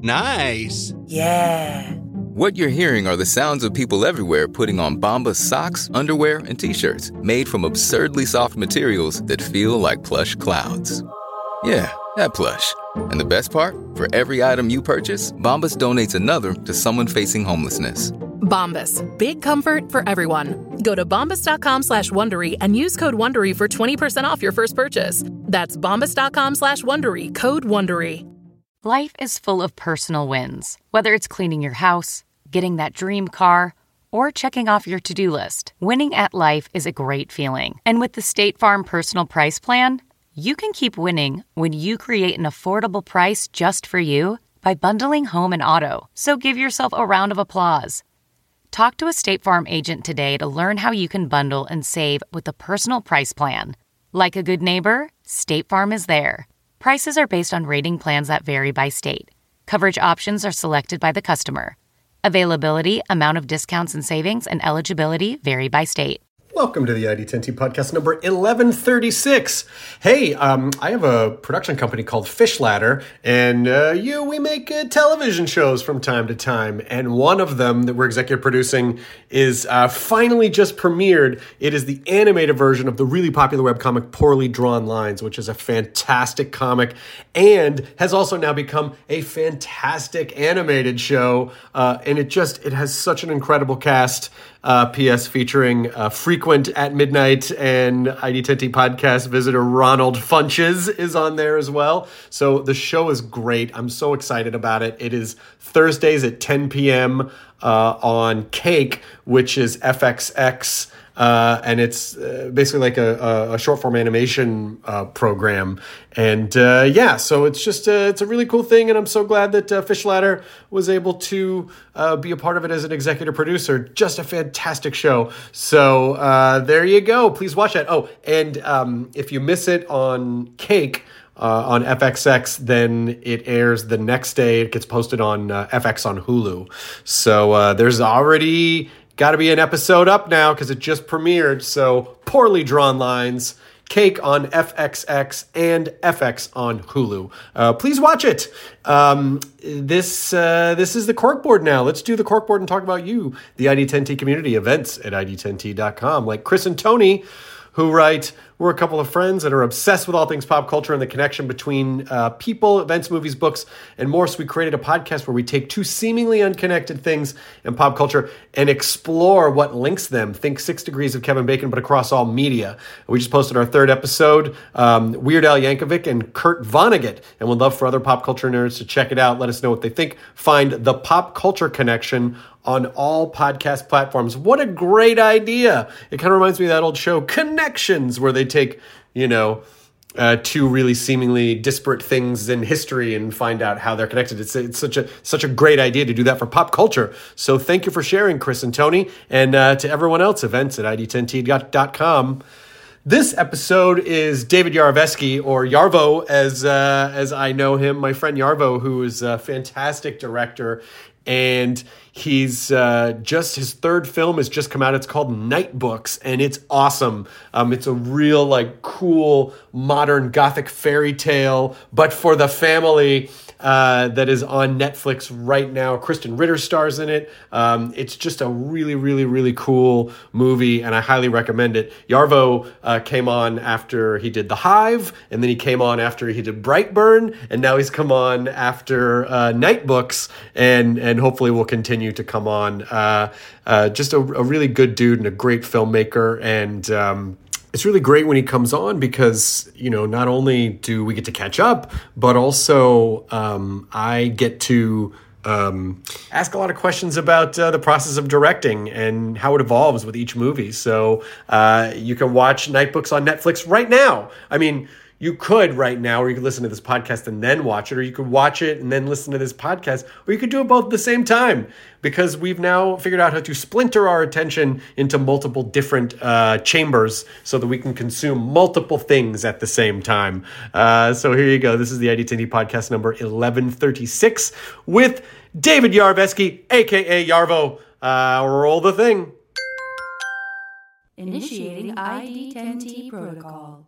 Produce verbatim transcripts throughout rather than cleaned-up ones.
Nice. Yeah. What you're hearing are the sounds of people everywhere putting on Bombas socks, underwear, and T-shirts made from absurdly soft materials that feel like plush clouds. Yeah, that plush. And the best part? For every item you purchase, Bombas donates another to someone facing homelessness. Bombas. Big comfort for everyone. Go to bombas.com slash Wondery and use code Wondery for twenty percent off your first purchase. That's bombas.com slash Wondery. Code Wondery. Life is full of personal wins. Whether it's cleaning your house, getting that dream car, or checking off your to-do list. Winning at life is a great feeling. And with the State Farm Personal Price Plan, you can keep winning when you create an affordable price just for you by bundling home and auto. So give yourself a round of applause. Talk to a State Farm agent today to learn how you can bundle and save with the Personal Price Plan. Like a good neighbor, State Farm is there. Prices are based on rating plans that vary by state. Coverage options are selected by the customer. Availability, amount of discounts and savings, and eligibility vary by state. Welcome to the I D ten T podcast number eleven thirty-six. Hey, um, I have a production company called Fish Ladder, and uh, you, we make uh, television shows from time to time. And one of them that we're executive producing is uh, finally just premiered. It is the animated version of the really popular webcomic Poorly Drawn Lines, which is a fantastic comic and has also now become a fantastic animated show. Uh, and it just, it has such an incredible cast. Uh, P S featuring uh, frequent At Midnight and I D ten T podcast visitor Ronald Funches is on there as well. So the show is great. I'm so excited about it. It is Thursdays at ten p.m. Uh, on Cake, which is F X X. Uh, and it's uh, basically like a, a short form animation uh, program. And uh, yeah, so it's just a, it's a really cool thing. And I'm so glad that uh, Fish Ladder was able to uh, be a part of it as an executive producer. Just a fantastic show. So uh, there you go. Please watch that. Oh, and um, if you miss it on Cake, Uh, on F X X, then it airs the next day. It gets posted on uh, F X on Hulu. So uh, there's already got to be an episode up now because it just premiered. So Poorly Drawn Lines, Cake on F X X and F X on Hulu. Uh, please watch it. Um, this uh, this is the Corkboard now. Let's do the Corkboard and talk about you, the I D ten T community, events at I D ten T dot com. Like Chris and Tony, who write, we're a couple of friends that are obsessed with all things pop culture and the connection between uh, people, events, movies, books, and more. So we created a podcast where we take two seemingly unconnected things in pop culture and explore what links them. Think Six Degrees of Kevin Bacon, but across all media. We just posted our third episode, um, Weird Al Yankovic and Kurt Vonnegut, and would love for other pop culture nerds to check it out. Let us know what they think. Find The Pop Culture Connection on all podcast platforms. What a great idea. It kind of reminds me of that old show, Connections, where they take, you know, uh, two really seemingly disparate things in history and find out how they're connected. It's, it's such a such a great idea to do that for pop culture. So thank you for sharing, Chris and Tony, and uh, to everyone else, events at I D ten T dot com. This episode is David Yarovesky, or Yarvo, as uh, as I know him, my friend Yarvo, who is a fantastic director. And he's uh, just, his third film has just come out. It's called Night Books, and it's awesome. Um, it's a real, like, cool, modern gothic fairy tale, but for the family, uh, that is on Netflix right now. Kristen Ritter stars in it. Um, it's just a really, really, really cool movie, and I highly recommend it. Yarvo uh, came on after he did The Hive, and then he came on after he did Brightburn, and now he's come on after uh, Night Books, and, and hopefully will continue to come on. Uh, uh, just a, a really good dude and a great filmmaker, and um, it's really great when he comes on because, you know, not only do we get to catch up, but also um, I get to um, ask a lot of questions about uh, the process of directing and how it evolves with each movie. So uh, you can watch Night Books on Netflix right now. I mean, you could right now, or you could listen to this podcast and then watch it, or you could watch it and then listen to this podcast, or you could do it both at the same time, because we've now figured out how to splinter our attention into multiple different uh, chambers so that we can consume multiple things at the same time. Uh, so here you go. This is the I D ten T podcast number eleven thirty-six with David Yarovesky, a k a. Yarvo. Uh, roll the thing. Initiating I D ten T protocol.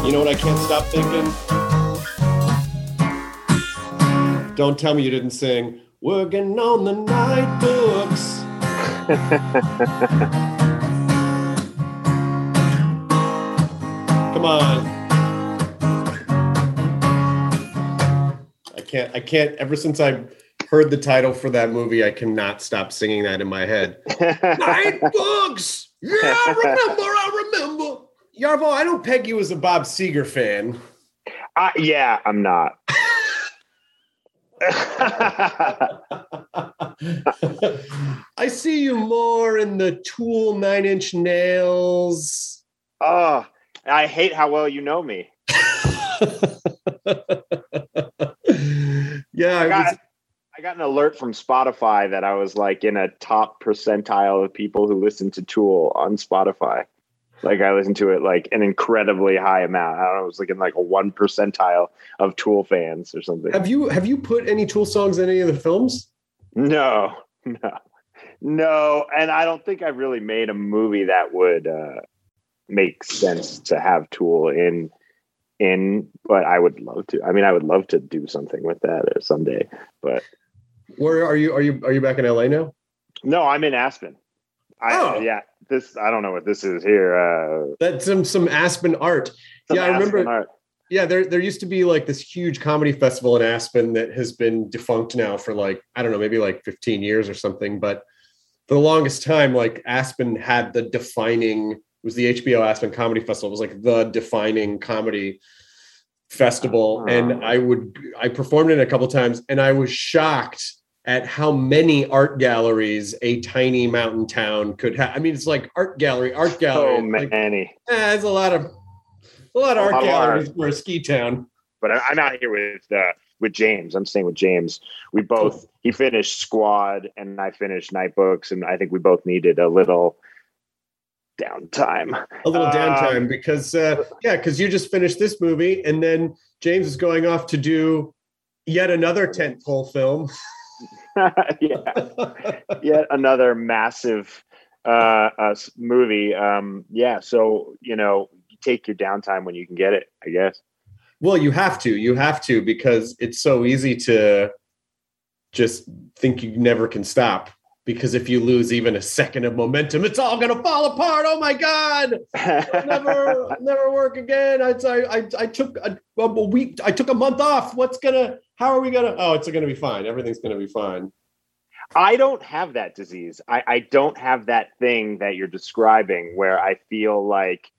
You know what I can't stop thinking? Don't tell me you didn't sing Working on the Night Books. Come on. I can't, I can't, ever since I heard the title for that movie, I cannot stop singing that in my head. Night Books! Yeah, I remember, I remember. Yarvo, I don't peg you as a Bob Seger fan. Uh, yeah, I'm not. I see you more in the Tool Nine Inch Nails. Oh, I hate how well you know me. Yeah, I I, got, was, I got an alert from Spotify that I was like in a top percentile of people who listen to Tool on Spotify. Like I listened to it like an incredibly high amount. I don't know, it was like in like a one percentile of Tool fans or something. Have you have you put any Tool songs in any of the films? No, no, no. And I don't think I really made a movie that would uh, make sense to have Tool in. In, but I would love to. I mean, I would love to do something with that or someday. But where are you? Are you are you back in L A now? No, I'm in Aspen. I, oh, yeah. This I don't know what this is here. Uh, That's some some Aspen art. some Yeah, I Aspen remember. art. Yeah, there there used to be like this huge comedy festival in Aspen that has been defunct now for like, I don't know, maybe like fifteen years or something. But for the longest time, like Aspen had the defining, it was the H B O Aspen Comedy Festival. It was like the defining comedy festival. Oh. And I would, I performed it a couple times and I was shocked at how many art galleries a tiny mountain town could have. I mean, it's like art gallery, art gallery. So like, many. eh, there's a lot of, a lot of A art lot of galleries art. for a ski town. But I, I'm out here with uh, with James. I'm staying with James. We both, he finished Squad and I finished Night Books. And I think we both needed a little downtime. A little downtime Um, because, uh, yeah, because you just finished this movie and then James is going off to do yet another tentpole film. yeah. Yet another massive uh, uh, movie. Um, yeah. So, you know, you take your downtime when you can get it, I guess. Well, you have to, you have to, because it's so easy to just think you never can stop. Because if you lose even a second of momentum, it's all going to fall apart. Oh my God! It'll never, never work again. I, I, I took a, a week. I took a month off. What's gonna? How are we gonna? Oh, it's going to be fine. Everything's going to be fine. I don't have that disease. I, I don't have that thing that you're describing where I feel like,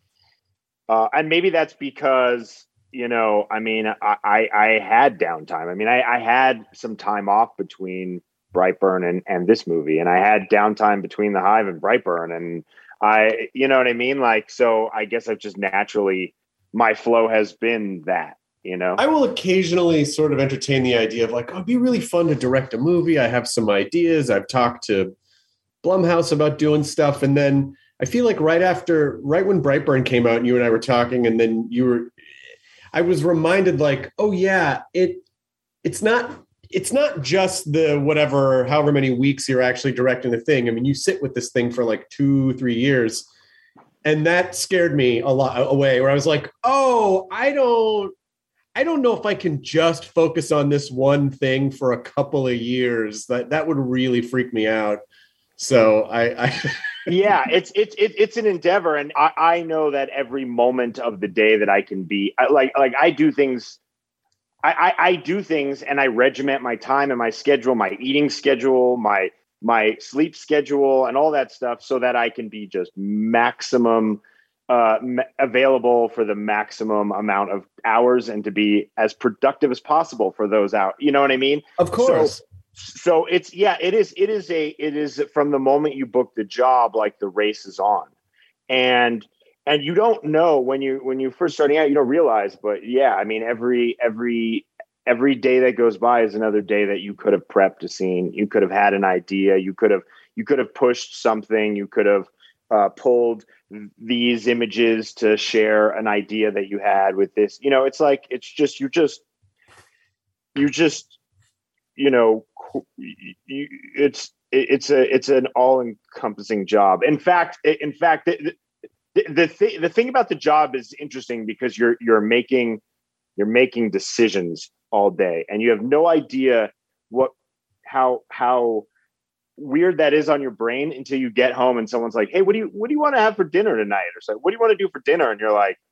uh, and maybe that's because, you know, I mean, I, I, I had downtime. I mean, I, I had some time off between Brightburn and, and this movie. And I had downtime between The Hive and Brightburn. And I, you know what I mean? Like, so I guess I've just naturally, my flow has been that, you know? I will occasionally sort of entertain the idea of like, oh, it'd be really fun to direct a movie. I have some ideas. I've talked to Blumhouse about doing stuff. And then I feel like right after, right when Brightburn came out and you and I were talking, and then you were, I was reminded like, oh yeah, it, it's not, it's not just the whatever, however many weeks you're actually directing the thing. I mean, you sit with this thing for like two, three years. And that scared me a lot away where I was like, oh, I don't, I don't know if I can just focus on this one thing for a couple of years. That that would really freak me out. So I, I yeah, it's, it's, it's, it's an endeavor. And I, I know that every moment of the day that I can be I, like, like I do things, I, I, I do things and I regiment my time and my schedule, my eating schedule, my, my sleep schedule and all that stuff so that I can be just maximum uh, ma- available for the maximum amount of hours and to be as productive as possible for those hours. You know what I mean? Of course. So, so it's, yeah, it is, it is a, it is from the moment you book the job, like the race is on. And And you don't know when you when you're first starting out, you don't realize. But yeah, I mean, every every every day that goes by is another day that you could have prepped a scene. You could have had an idea. You could have you could have pushed something. You could have uh, pulled these images to share an idea that you had with this. You know, it's like it's just you just you just you know you, it's it's a it's an all encompassing job. In fact, in fact. It, the the, th- the thing about the job is interesting because you're you're making you're making decisions all day, and you have no idea what how how weird that is on your brain until you get home and someone's like, "Hey, what do you what do you want to have for dinner tonight?" Or so, "What do you want to do for dinner?" And you're like,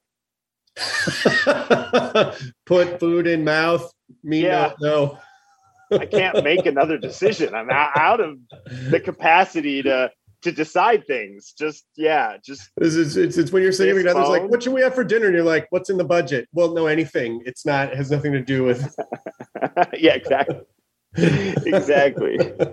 "Put food in mouth." Me, yeah, no. no. I can't make another decision. I'm out of the capacity to to decide things. Just yeah, just it's it's, it's, it's when you're sitting with others like, "What should we have for dinner?" And you're like, "What's in the budget?" Well, no, anything. It's not. It has nothing to do with. Yeah, exactly. Exactly.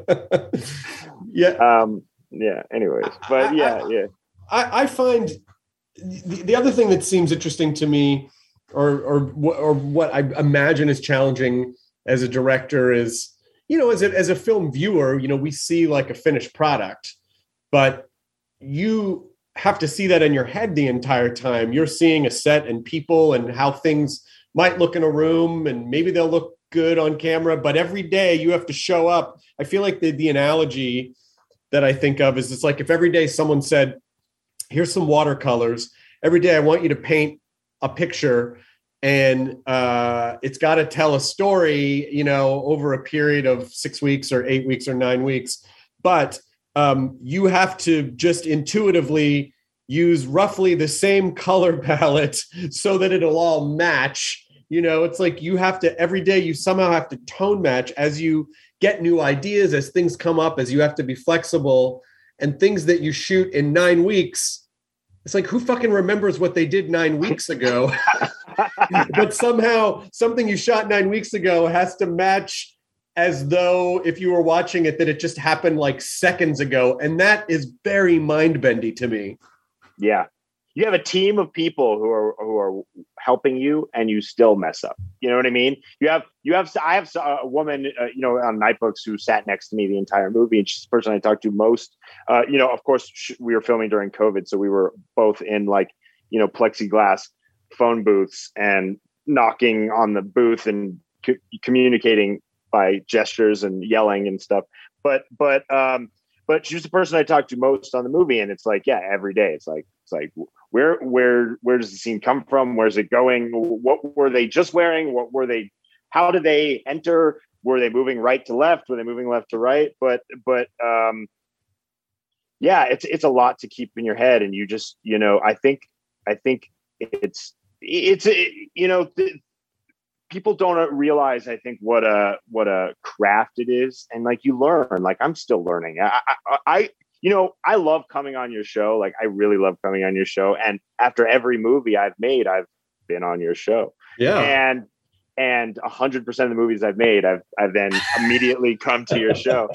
Yeah. Um. Yeah. Anyways, but yeah, I, yeah. I, I find the, the other thing that seems interesting to me, or or or what I imagine is challenging as a director is, you know, as a as a film viewer, you know, we see like a finished product, but you have to see that in your head the entire time. You're seeing a set and people and how things might look in a room, and maybe they'll look good on camera, but every day you have to show up. I feel like the, the analogy that I think of is it's like if every day someone said, "Here's some watercolors. Every day I want you to paint a picture, and uh, it's got to tell a story, you know, over a period of six weeks or eight weeks or nine weeks. But um, you have to just intuitively use roughly the same color palette so that it'll all match." You know, it's like you have to, every day you somehow have to tone match as you get new ideas, as things come up, as you have to be flexible, and things that you shoot in nine weeks. It's like, who fucking remembers what they did nine weeks ago? But somehow something you shot nine weeks ago has to match as though if you were watching it, that it just happened like seconds ago. And that is very mind-bendy to me. Yeah. You have a team of people who are who are helping you, and you still mess up. You know what I mean? You have you have I have a woman, uh, you know, on Nightbooks who sat next to me the entire movie, and she's the person I talked to most. Uh, you know, of course, we were filming during COVID, so we were both in like you know plexiglass phone booths and knocking on the booth and co- communicating by gestures and yelling and stuff. But but um, but she's the person I talked to most on the movie, and it's like yeah, every day it's like it's like. Where where where does the scene come from? Where's it going? What were they just wearing? What were they? How did they enter? Were they moving right to left? Were they moving left to right? But but um, yeah, it's it's a lot to keep in your head, and you just you know I think I think it's it's it, you know th- people don't realize I think what a what a craft it is, and like you learn. Like I'm still learning. I I. I You know, I love coming on your show. Like, I really love coming on your show. And after every movie I've made, I've been on your show. Yeah. And and a hundred percent of the movies I've made, I've I've then immediately come to your show.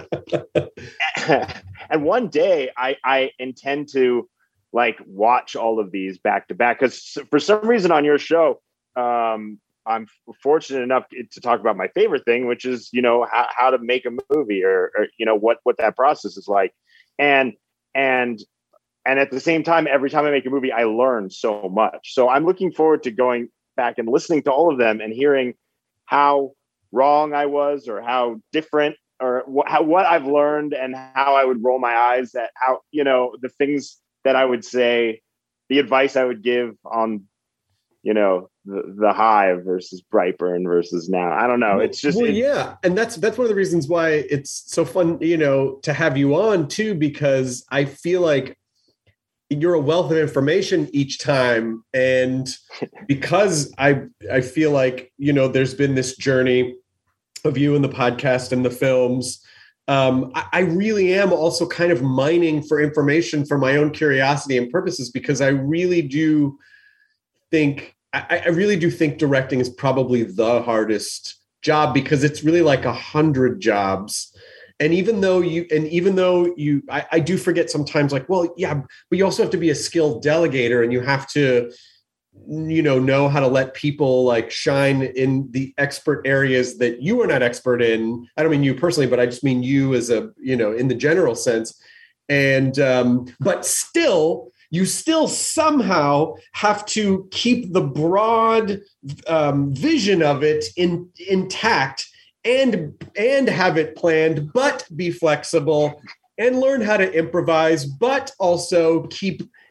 And one day, I I intend to like watch all of these back to back because for some reason on your show, um, I'm fortunate enough to talk about my favorite thing, which is you know how, how to make a movie or, or you know what what that process is like. And, and, and at the same time, every time I make a movie, I learn so much. So I'm looking forward to going back and listening to all of them and hearing how wrong I was or how different or wh- how, what I've learned and how I would roll my eyes at how, you know, the things that I would say, the advice I would give on, you know, the, the Hive versus Brightburn versus now. I don't know. It's just well, it, yeah, and that's that's one of the reasons why it's so fun, you know, to have you on too, because I feel like you're a wealth of information each time, and because I I feel like you know there's been this journey of you and the podcast and the films. Um, I, I really am also kind of mining for information for my own curiosity and purposes because I really do think. I, I really do think directing is probably the hardest job because it's really like a hundred jobs. And even though you, and even though you, I, I do forget sometimes like, well, yeah, but you also have to be a skilled delegator and you have to, you know, know how to let people like shine in the expert areas that you are not expert in. I don't mean you personally, but I just mean you as a, you know, in the general sense. And, um, but still, you still somehow have to keep the broad um, vision of it in, intact and and have it planned, but be flexible and learn how to improvise, but also keep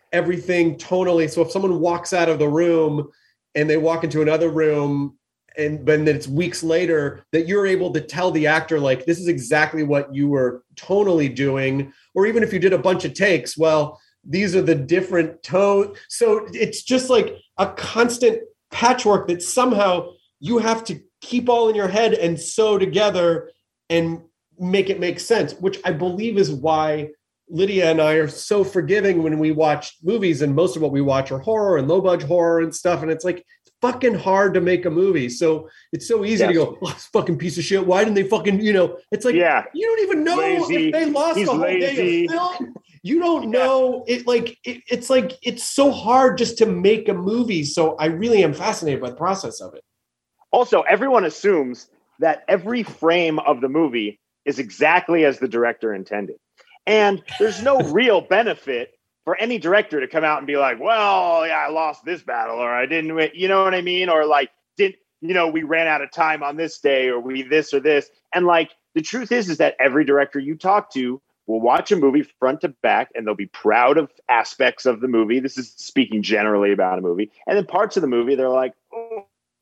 everything tonally. So if someone walks out of the room and they walk into another room, and then it's weeks later, that you're able to tell the actor, like, this is exactly what you were tonally doing. Or even if you did a bunch of takes, well, these are the different tones. So it's just like a constant patchwork that somehow you have to keep all in your head and sew together and make it make sense, which I believe is why Lydia and I are so forgiving when we watch movies, and most of what we watch are horror and low budget horror and stuff. And it's like, it's fucking hard to make a movie. So it's so easy yes. to go, oh, this fucking piece of shit. Why didn't they fucking, you know, it's like, yeah. you don't even know lazy. If they lost He's the whole lazy. Day of film. You don't know it. Like, it, it's like, it's so hard just to make a movie. So I really am fascinated by the process of it. Also, everyone assumes that every frame of the movie is exactly as the director intended. And there's no real benefit for any director to come out and be like, well, yeah, I lost this battle, or I didn't win, you know what I mean? Or like, did you know, we ran out of time on this day, or we this or this. And like, the truth is, is that every director you talk to will watch a movie front to back, and they'll be proud of aspects of the movie. This is speaking generally about a movie. And then parts of the movie, they're like, oh,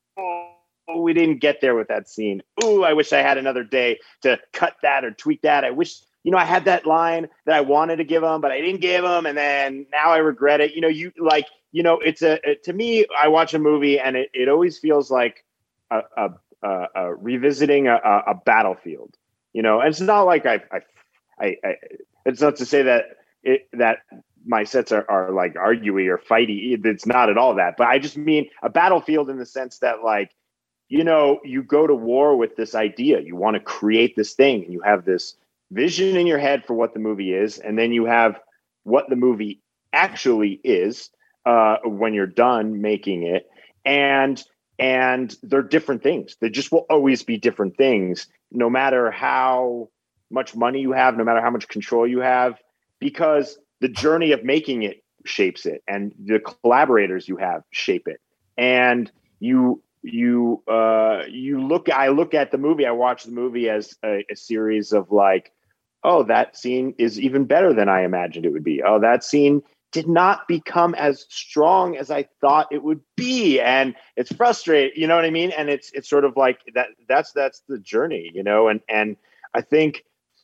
oh we didn't get there with that scene. Ooh, I wish I had another day to cut that or tweak that. I wish, you know, I had that line that I wanted to give them, but I didn't give them. And then now I regret it. You know, you like, you know, it's a, it, to me, I watch a movie and it, it always feels like a, a, a, a revisiting a, a battlefield, you know, and it's not like I, I, I, I it's not to say that it, that my sets are, are like arguey or fighty. It's not at all that, but I just mean a battlefield in the sense that, like, you know, you go to war with this idea, you want to create this thing, and you have this vision in your head for what the movie is, and then you have what the movie actually is uh, when you're done making it, and and they're different things. They just will always be different things, no matter how much money you have, no matter how much control you have, because the journey of making it shapes it, and the collaborators you have shape it, and you you uh, you look. I look at the movie. I watch the movie as a, a series of like, oh, that scene is even better than I imagined it would be. Oh, that scene did not become as strong as I thought it would be. And it's frustrating, you know what I mean? And it's, it's sort of like that, that's, that's the journey, you know? And, and I think,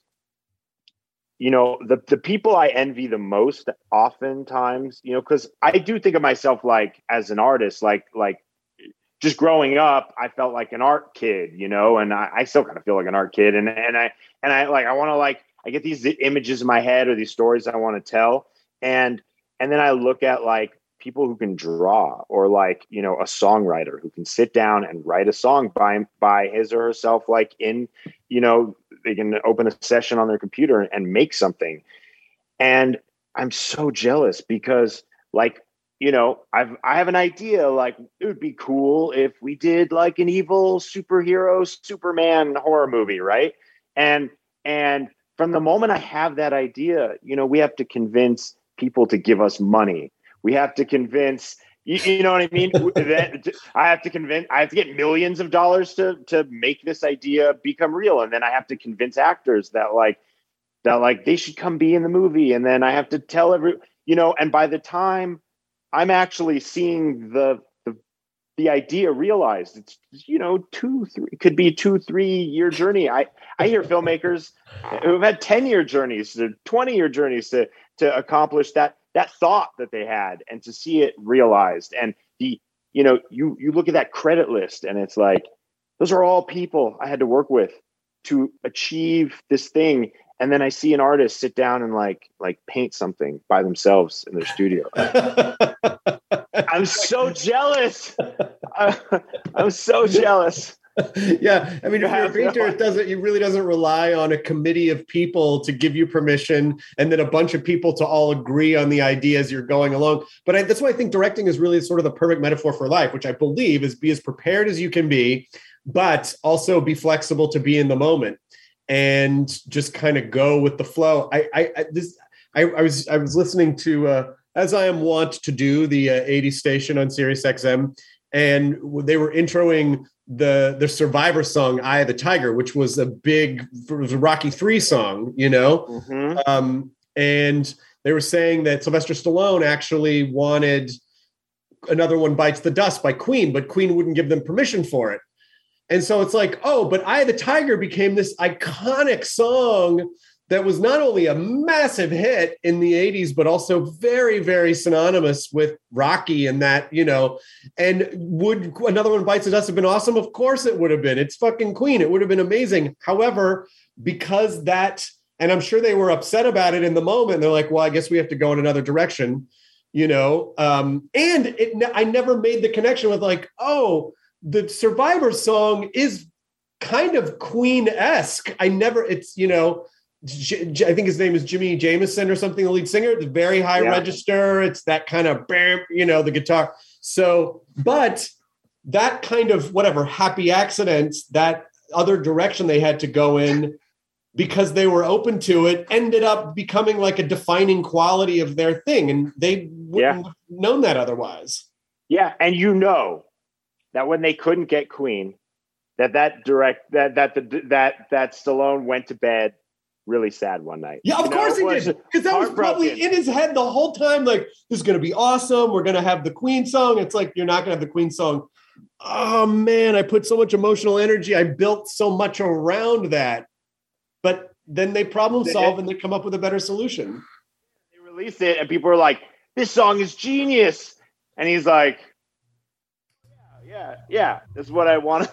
you know, the, the people I envy the most oftentimes, you know, cause I do think of myself like as an artist, like, like just growing up, I felt like an art kid, you know, and I, I still kind of feel like an art kid. And, and I, and I like, I want to like, I get these images in my head or these stories I want to tell. And, and then I look at like people who can draw, or like, you know, a songwriter who can sit down and write a song by, by his or herself, like in, you know, they can open a session on their computer and make something. And I'm so jealous because, like, you know, I've, I have an idea, like, it would be cool if we did like an evil superhero Superman horror movie. Right. And, and from the moment I have that idea, you know, we have to convince people to give us money. We have to convince, you, you know what I mean? that I have to convince, I have to get millions of dollars to, to make this idea become real. And then I have to convince actors that like, that like they should come be in the movie. And then I have to tell every, you know, and by the time I'm actually seeing the, the, the idea realized, it's, you know, two, three, it could be a two, three year journey. I, I hear filmmakers who've had ten year journeys, twenty year journeys to, to accomplish that, that thought that they had, and to see it realized. And the, you know, you, you look at that credit list and it's like, those are all people I had to work with to achieve this thing. And then I see an artist sit down and like, like paint something by themselves in their studio. I'm so jealous. I'm so jealous. Yeah, I mean, if you're a painter, it doesn't. It really doesn't rely on a committee of people to give you permission, and then a bunch of people to all agree on the ideas you're going along. But I, that's why I think directing is really sort of the perfect metaphor for life, which I believe is be as prepared as you can be, but also be flexible to be in the moment and just kind of go with the flow. I, I, I this, I, I was, I was listening to, uh, as I am wont to do, the uh, eighties station on Sirius X M, and they were introing the the Survivor song "Eye of the Tiger," which was a big, it was a Rocky three song, you know. Mm-hmm. Um, and they were saying that Sylvester Stallone actually wanted Another One Bites the Dust by Queen, but Queen wouldn't give them permission for it. And so it's like, oh, but Eye of the Tiger became this iconic song that was not only a massive hit in the eighties, but also very, very synonymous with Rocky and that, you know, and would Another One Bites the Dust have been awesome? Of course it would have been. It's fucking Queen. It would have been amazing. However, because that, and I'm sure they were upset about it in the moment, they're like, well, I guess we have to go in another direction, you know? Um, and it, I never made the connection with like, oh, the Survivor song is kind of Queen-esque. I never, it's, you know, J- J- I think his name is Jimmy Jameson or something, the lead singer. It's very high yeah. register. It's that kind of, bam, you know, the guitar. So, but that kind of whatever happy accidents, that other direction they had to go in because they were open to it, ended up becoming like a defining quality of their thing. And they wouldn't yeah. have known that otherwise. Yeah. And you know that when they couldn't get Queen, that that direct, that, that, the, that, that Stallone went to bed really sad one night. Yeah, of you course know, he did. Because that was probably in his head the whole time. Like, this is going to be awesome. We're going to have the Queen song. It's like, you're not going to have the Queen song. Oh, man, I put so much emotional energy. I built so much around that. But then they problem solve and they come up with a better solution. They release it and people are like, this song is genius. And he's like, Yeah, yeah, that's what I wanted.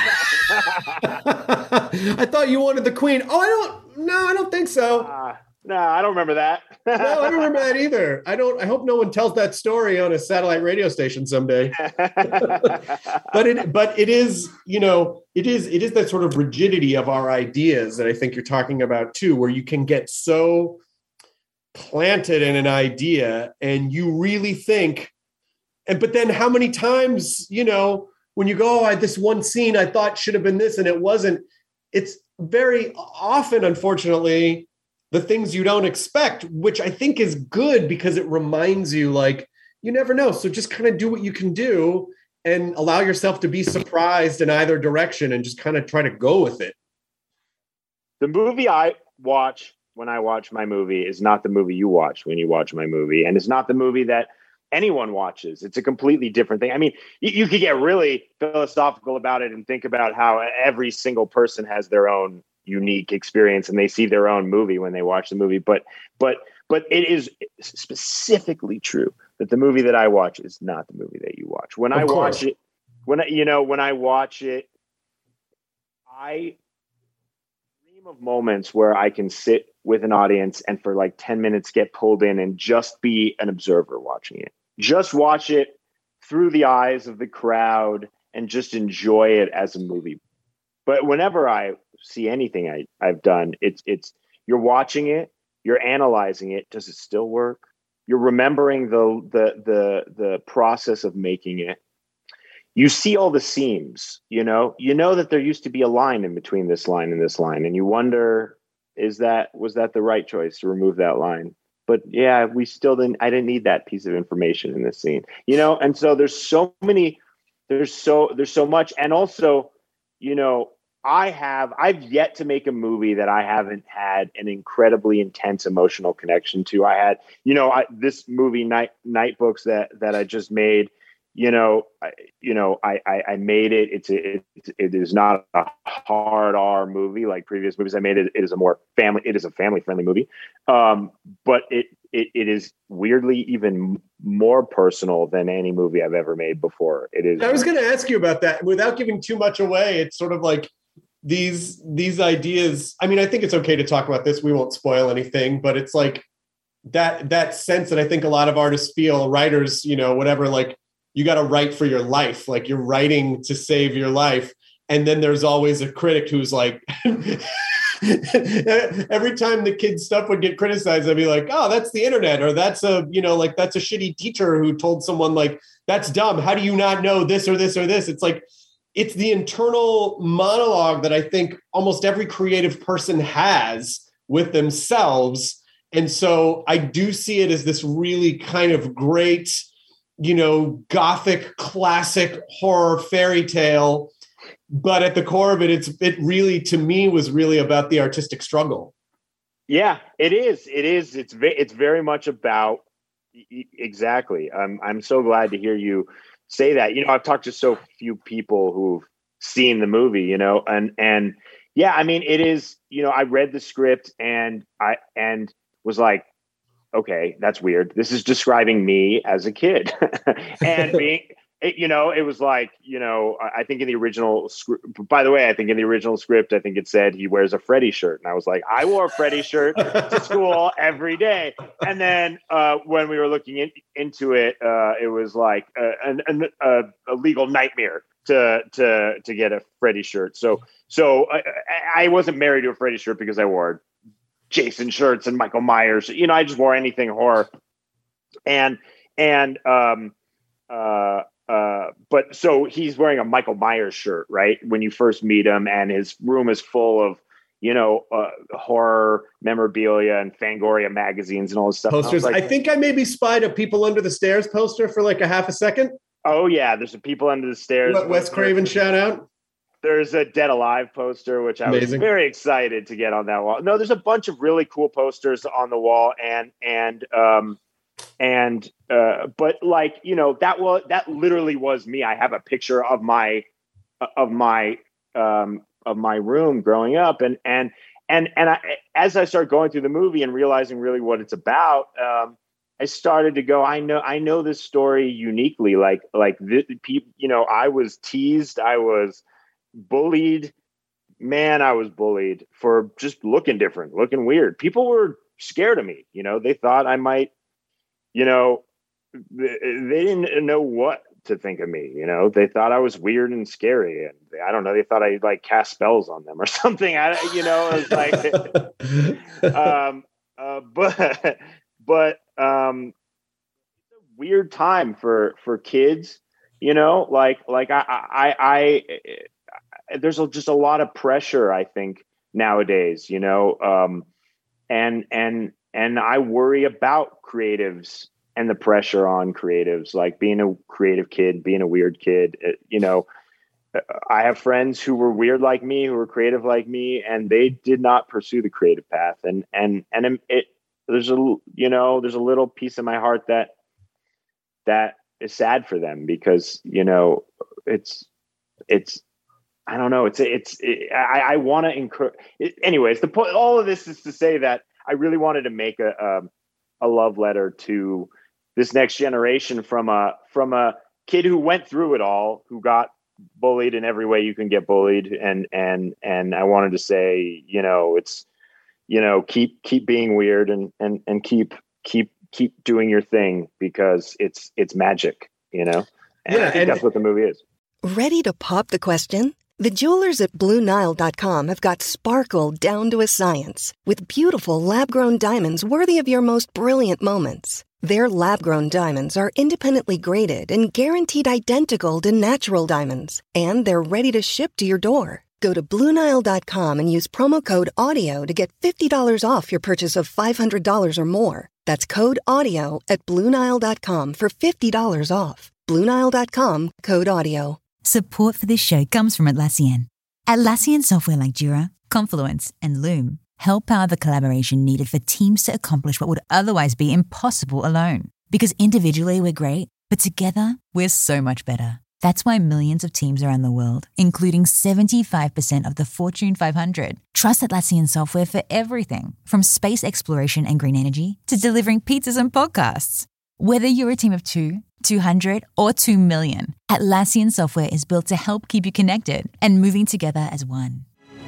I thought you wanted the Queen. Oh, I don't. No, I don't think so. Uh, no, I don't remember that. No, I don't remember that either. I don't. I hope no one tells that story on a satellite radio station someday. but it, but it is, you know, it is, it is that sort of rigidity of our ideas that I think you're talking about too, where you can get so planted in an idea and you really think. And but then how many times, you know, when you go, oh, I, this one scene I thought should have been this and it wasn't, it's very often, unfortunately, the things you don't expect, which I think is good because it reminds you like, you never know. So just kind of do what you can do and allow yourself to be surprised in either direction and just kind of try to go with it. The movie I watch when I watch my movie is not the movie you watch when you watch my movie. And it's not the movie that anyone watches. It's a completely different thing. I mean, you, you could get really philosophical about it and think about how every single person has their own unique experience and they see their own movie when they watch the movie. But, but, but it is specifically true that the movie that I watch is not the movie that you watch. When of I course. watch it, when I, you know, when I watch it, I dream of moments where I can sit with an audience and for like ten minutes get pulled in and just be an observer watching it. Just watch it through the eyes of the crowd and just enjoy it as a movie. But whenever I see anything I, I've done, it's it's you're watching it, you're analyzing it. Does it still work? You're remembering the the the the process of making it. You see all the seams, you know, you know that there used to be a line in between this line and this line, and you wonder, is that was that the right choice to remove that line? But yeah, we still didn't, I didn't need that piece of information in this scene, you know? And so there's so many, there's so, there's so much. And also, you know, I have, I've yet to make a movie that I haven't had an incredibly intense emotional connection to. I had, you know, I, this movie Night, Night Books that, that I just made, you know, I, you know, I, I, I made it. It's a, it, it is not a hard R movie like previous movies I made. It, it is a more family. It is a family friendly movie, um, but it, it it is weirdly even more personal than any movie I've ever made before. It is. I was going to ask you about that without giving too much away. It's sort of like these these ideas. I mean, I think it's okay to talk about this. We won't spoil anything, but it's like that that sense that I think a lot of artists feel, writers, you know, whatever, like. You got to write for your life. Like you're writing to save your life. And then there's always a critic who's like, every time the kid's stuff would get criticized, I'd be like, oh, that's the internet. Or that's a, you know, like that's a shitty teacher who told someone like, that's dumb. How do you not know this or this or this? It's like, it's the internal monologue that I think almost every creative person has with themselves. And so I do see it as this really kind of great, you know, gothic, classic horror fairy tale. But at the core of it, it's it really, to me, was really about the artistic struggle. Yeah, it is. It is. It's ve- it's very much about exactly. I'm I'm so glad to hear you say that. You know, I've talked to so few people who've seen the movie, you know, and and yeah, I mean, it is, you know, I read the script and I and was like, okay, that's weird. This is describing me as a kid. And being it, you know, it was like, you know, I think in the original script, by the way, I think in the original script, I think it said he wears a Freddy shirt. And I was like, I wore a Freddy shirt to school every day. And then uh, when we were looking in, into it, uh, it was like a, an, a, a legal nightmare to, to, to get a Freddy shirt. So, so I, I wasn't married to a Freddy shirt because I wore Jason shirts and Michael Myers. You know, I just wore anything horror. And, and, um, uh, Uh, but so he's wearing a Michael Myers shirt, right? When you first meet him, and his room is full of, you know, uh, horror memorabilia and Fangoria magazines and all this stuff. Posters. I, like, I think I maybe spied a People Under the Stairs poster for like a half a second. Oh yeah, there's a People Under the Stairs. What, Wes Craven shout out. There's a Dead Alive poster, which I Amazing. was very excited to get on that wall. No, there's a bunch of really cool posters on the wall, and and um. And, uh, but like, you know, that was, that literally was me. I have a picture of my, of my, um, of my room growing up. And, and, and, and I, as I started going through the movie and realizing really what it's about, um, I started to go, I know, I know this story uniquely. Like, like the people, you know, I was teased, I was bullied, man, I was bullied for just looking different, looking weird. People were scared of me. You know, they thought I might, you know, they didn't know what to think of me. You know, they thought I was weird and scary, and I don't know. They thought I like cast spells on them or something. I, you know, it was like, um, uh, but, but, um, it's a weird time for for kids. You know, like, like I, I, I, I there's a, just a lot of pressure, I think, nowadays. You know, um, and and. And I worry about creatives and the pressure on creatives, like being a creative kid, being a weird kid. It, you know, I have friends who were weird like me, who were creative like me, and they did not pursue the creative path. And, and, and it, there's a, you know, there's a little piece of my heart that, that is sad for them because, you know, it's, it's, I don't know. It's, it's, it, I, I want to encourage anyways, the point, all of this is to say that I really wanted to make a um, a love letter to this next generation from a from a kid who went through it all, who got bullied in every way you can get bullied, and and and I wanted to say, you know, it's, you know, keep keep being weird and and and keep keep keep doing your thing because it's it's magic, you know. And yeah, I think and that's what the movie is. Ready to pop the question? The jewelers at Blue Nile dot com have got sparkle down to a science with beautiful lab-grown diamonds worthy of your most brilliant moments. Their lab-grown diamonds are independently graded and guaranteed identical to natural diamonds, and they're ready to ship to your door. Go to Blue Nile dot com and use promo code AUDIO to get fifty dollars off your purchase of five hundred dollars or more. That's code AUDIO at Blue Nile dot com for fifty dollars off. Blue Nile dot com, code AUDIO. Support for this show comes from Atlassian. Atlassian software like Jira, Confluence, and Loom help power the collaboration needed for teams to accomplish what would otherwise be impossible alone. Because individually we're great, but together we're so much better. That's why millions of teams around the world, including seventy-five percent of the Fortune five hundred, trust Atlassian software for everything from space exploration and green energy to delivering pizzas and podcasts. Whether you're a team of two, two hundred, or two million, Atlassian software is built to help keep you connected and moving together as one.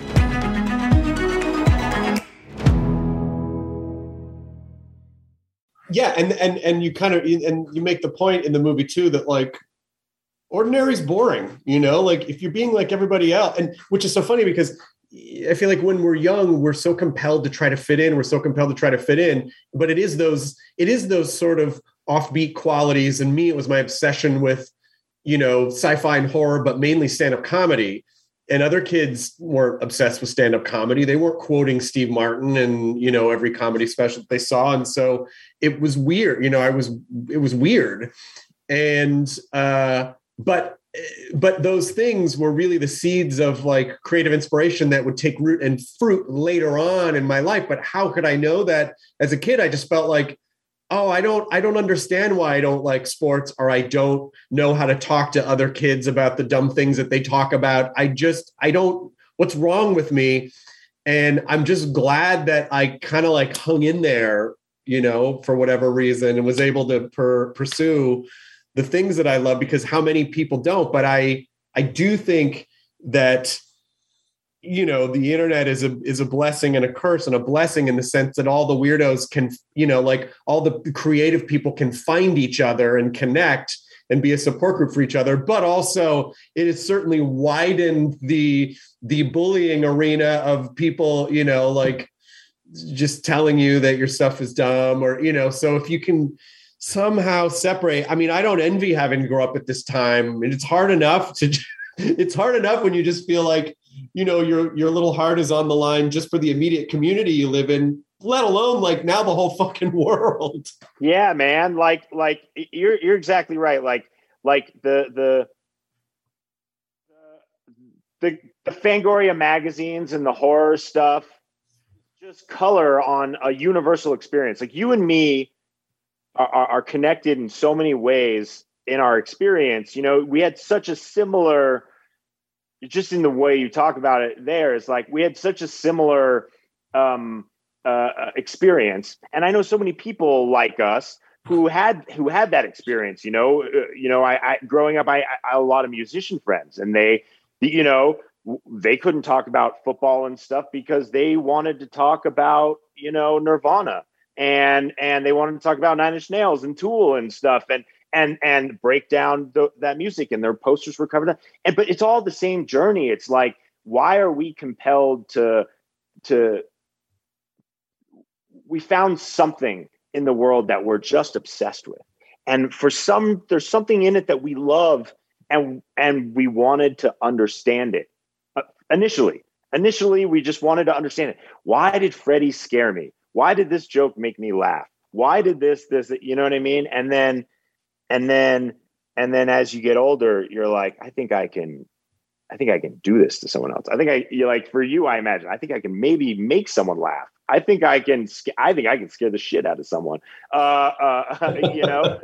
Yeah, and and and you kind of and you make the point in the movie too that like ordinary's boring, you know, like if you're being like everybody else, and which is so funny because I feel like when we're young, we're so compelled to try to fit in. We're so compelled to try to fit in, but it is those it is those sort of offbeat qualities. And me, it was my obsession with, you know, sci-fi and horror, but mainly stand-up comedy. And other kids weren't obsessed with stand-up comedy. They weren't quoting Steve Martin and, you know, every comedy special they saw. And so it was weird. You know, I was, it was weird. And, uh, but but those things were really the seeds of like creative inspiration that would take root and fruit later on in my life. But how could I know that as a kid? I just felt like, oh, I don't, I don't understand why I don't like sports, or I don't know how to talk to other kids about the dumb things that they talk about. I just, I don't, what's wrong with me? And I'm just glad that I kind of like hung in there, you know, for whatever reason, and was able to per- pursue the things that I love, because how many people don't? But I, I do think that, you know, the internet is a, is a blessing and a curse. And a blessing in the sense that all the weirdos can, you know, like all the creative people can find each other and connect and be a support group for each other. But also it has certainly widened the, the bullying arena of people, you know, like just telling you that your stuff is dumb, or, you know, so if you can somehow separate, I mean, I don't envy having to grow up at this time. I mean, it's hard enough to, it's hard enough when you just feel like, you know, your, your little heart is on the line just for the immediate community you live in, let alone like now the whole fucking world. Yeah, man. Like, like you're, you're exactly right. Like, like the, the, the, the Fangoria magazines and the horror stuff just color on a universal experience. Like you and me are, are, are connected in so many ways in our experience. You know, we had such a similar, just in the way you talk about it there, is like we had such a similar um, uh, experience. And I know so many people like us who had who had that experience. You know, uh, you know, I, I growing up, I, I had a lot of musician friends, and they, you know, they couldn't talk about football and stuff because they wanted to talk about, you know, Nirvana, and and they wanted to talk about Nine Inch Nails and Tool and stuff, and and and break down the, that music, and their posters were covered up. And but it's all the same journey. It's like, why are we compelled to to we found something in the world that we're just obsessed with, and for some there's something in it that we love, and and we wanted to understand it. uh, initially initially we just wanted to understand it. Why did Freddie scare me? Why did this joke make me laugh? Why did this this you know what I mean? And then And then, and then as you get older, you're like, I think I can, I think I can do this to someone else. I think I, you're like, for you, I imagine, I think I can maybe make someone laugh. I think I can, I think I can scare the shit out of someone, uh, uh, you know,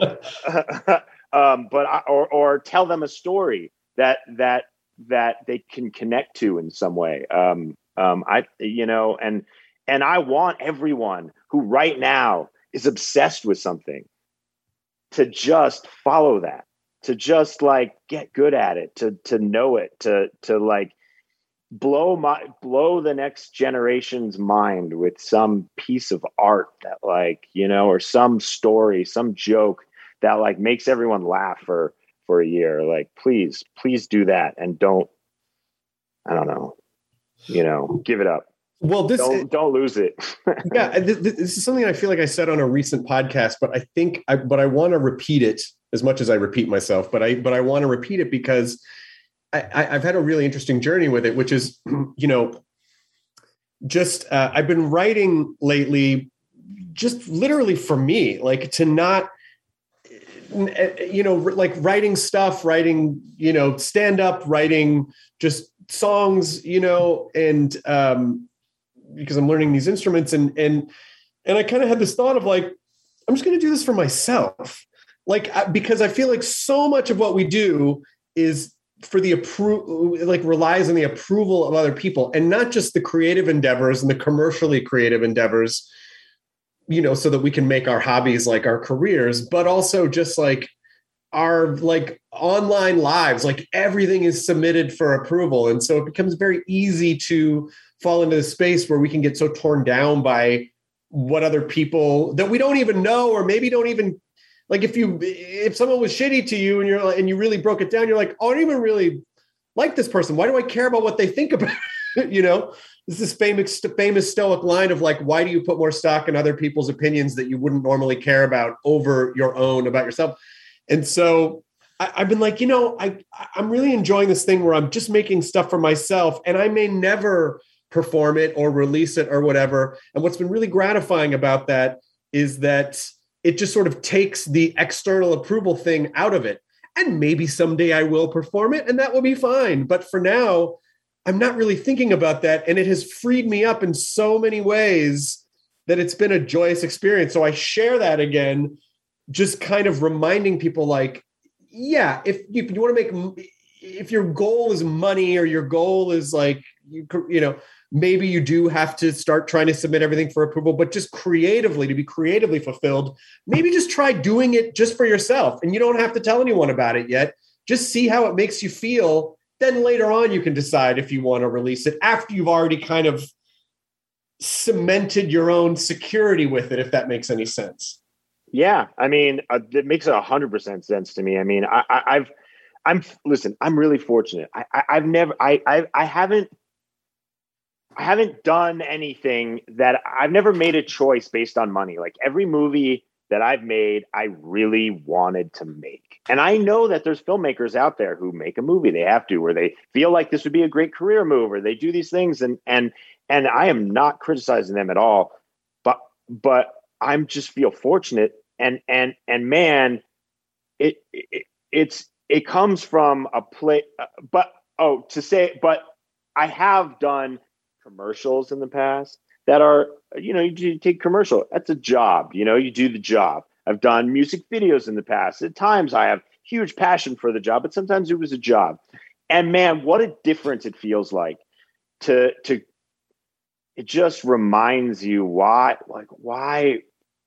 um, but, I, or, or tell them a story that, that, that they can connect to in some way. Um, um, I, you know, and, and I want everyone who right now is obsessed with something to just follow that, to just like get good at it, to to know it, to to like blow my blow the next generation's mind with some piece of art that, like, you know, or some story, some joke that like makes everyone laugh for for a year. Like, please, please do that, and don't, I don't know, you know, give it up. Well, this don't, don't lose it. yeah, this, this is something I feel like I said on a recent podcast, but I think, I, but I want to repeat it as much as I repeat myself. But I, but I want to repeat it because I, I, I've had a really interesting journey with it, which is, you know, just uh, I've been writing lately, just literally for me, like to not, you know, like writing stuff, writing, you know, stand up, writing just songs, you know, and um, because I'm learning these instruments, and and and I kind of had this thought of like, I'm just going to do this for myself, like I, because I feel like so much of what we do is for the approval, like relies on the approval of other people, and not just the creative endeavors and the commercially creative endeavors, you know, so that we can make our hobbies like our careers, but also just like our like online lives, like everything is submitted for approval. And so it becomes very easy to fall into the space where we can get so torn down by what other people that we don't even know, or maybe don't even like, if you, if someone was shitty to you and you're like, and you really broke it down, you're like, oh, I don't even really like this person. Why do I care about what they think about it? You know, this is famous, famous Stoic line of like, why do you put more stock in other people's opinions that you wouldn't normally care about over your own, about yourself? And so I, I've been like, you know, I, I'm really enjoying this thing where I'm just making stuff for myself, and I may never perform it or release it or whatever. And what's been really gratifying about that is that it just sort of takes the external approval thing out of it. And maybe someday I will perform it and that will be fine. But for now, I'm not really thinking about that. And it has freed me up in so many ways that it's been a joyous experience. So I share that again, just kind of reminding people like, yeah, if you, if you want to make, if your goal is money or your goal is like, you, you know, maybe you do have to start trying to submit everything for approval, but just creatively, to be creatively fulfilled, maybe just try doing it just for yourself. And you don't have to tell anyone about it yet. Just see how it makes you feel. Then later on, you can decide if you want to release it after you've already kind of cemented your own security with it, if that makes any sense. Yeah. I mean, uh, it makes a hundred percent sense to me. I mean, I, I, I've, I'm, listen, I'm really fortunate. I, I I've never, I, I, I haven't, I haven't done anything that I've never made a choice based on money. Like every movie that I've made, I really wanted to make. And I know that there's filmmakers out there who make a movie. They have to, or they feel like this would be a great career move, or they do these things. And, and, and I am not criticizing them at all, but, but I'm just feel fortunate. And, and, and man, it, it it's, it comes from a play, but, oh, to say, but I have done commercials in the past that are, you know, you take commercial, that's a job, you know, you do the job. I've done music videos in the past. At times I have huge passion for the job, but sometimes it was a job. And man, what a difference it feels like to, to, it just reminds you why, like, why,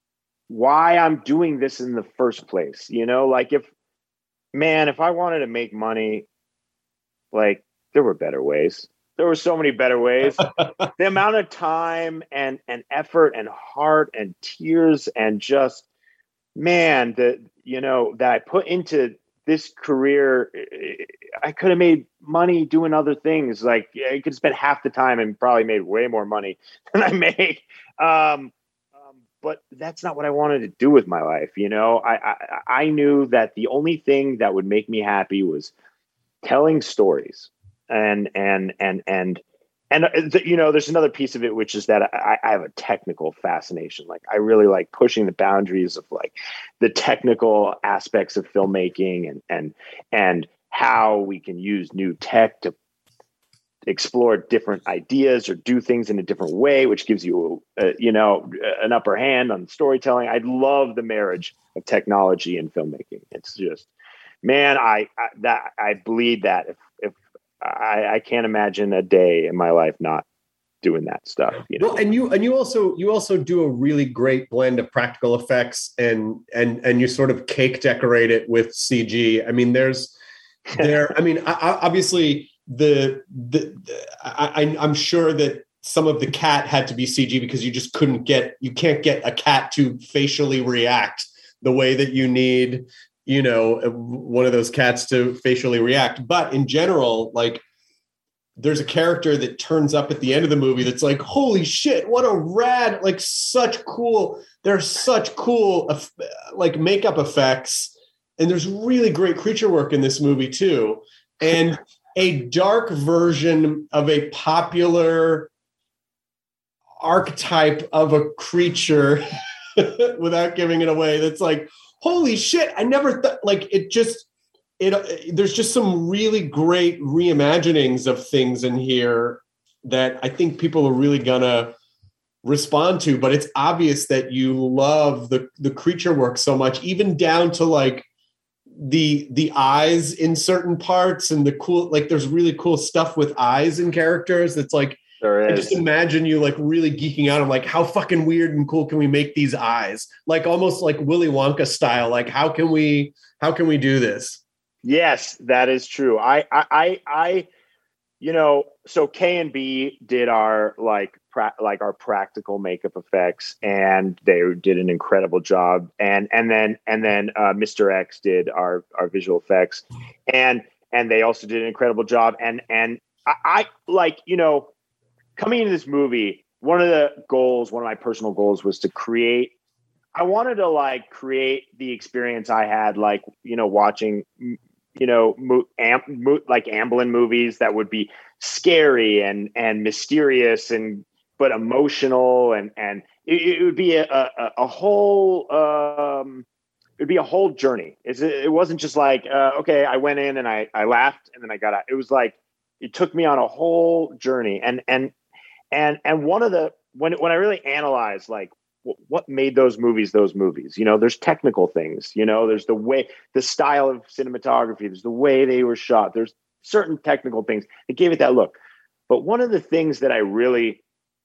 why I'm doing this in the first place. You know, like if, man, if I wanted to make money, like there were better ways. There were so many better ways. The amount of time and, and effort and heart and tears and just, man, the, you know, that I put into this career, I could have made money doing other things. Like I could spend half the time and probably made way more money than I make. Um, um, but that's not what I wanted to do with my life. You know, I, I, I knew that the only thing that would make me happy was telling stories. And, and, and, and, and, uh, you know, there's another piece of it, which is that I, I have a technical fascination. Like I really like pushing the boundaries of like the technical aspects of filmmaking and, and, and how we can use new tech to explore different ideas or do things in a different way, which gives you, uh, you know, an upper hand on storytelling. I love the marriage of technology and filmmaking. It's just, man, I, I that I bleed that if, if, I, I can't imagine a day in my life not doing that stuff. You know? Well, and you and you also you also do a really great blend of practical effects and and and you sort of cake decorate it with C G. I mean, there's there. I mean, I, I, obviously the the, the I, I'm sure that some of the cat had to be C G because you just couldn't get you can't get a cat to facially react the way that you need, you know, one of those cats to facially react. But in general, like there's a character that turns up at the end of the movie that's like, holy shit, what a rad, like such cool, there's such cool, like makeup effects. And there's really great creature work in this movie too. And a dark version of a popular archetype of a creature without giving it away. That's like, holy shit, I never thought, like, it just, it, it, there's just some really great reimaginings of things in here that I think people are really gonna respond to, but it's obvious that you love the, the creature work so much, even down to like the, the eyes in certain parts and the cool, like there's really cool stuff with eyes and characters. That's like, I just imagine you like really geeking out. I'm like, how fucking weird and cool can we make these eyes? Like almost like Willy Wonka style. Like, how can we, how can we do this? Yes, that is true. I, I, I, I you know, so K and B did our like, pra- like our practical makeup effects, and they did an incredible job. And, and then, and then uh, Mister X did our, our visual effects, and, and they also did an incredible job. And, and I, I like, you know, coming into this movie, one of the goals, one of my personal goals was to create, I wanted to like create the experience I had, like, you know, watching, you know, mo- am- mo- like Amblin movies that would be scary and, and mysterious and, but emotional. And, and it, it would be a, a, a whole, um, it'd be a whole journey. It's, it wasn't just like, uh, okay, I went in and I, I laughed and then I got out. It was like, it took me on a whole journey. And, and, and, and one of the, when, when I really analyzed, like, w- what made those movies, those movies, you know, there's technical things, you know, there's the way, the style of cinematography, there's the way they were shot. There's certain technical things that gave it that look. But one of the things that I really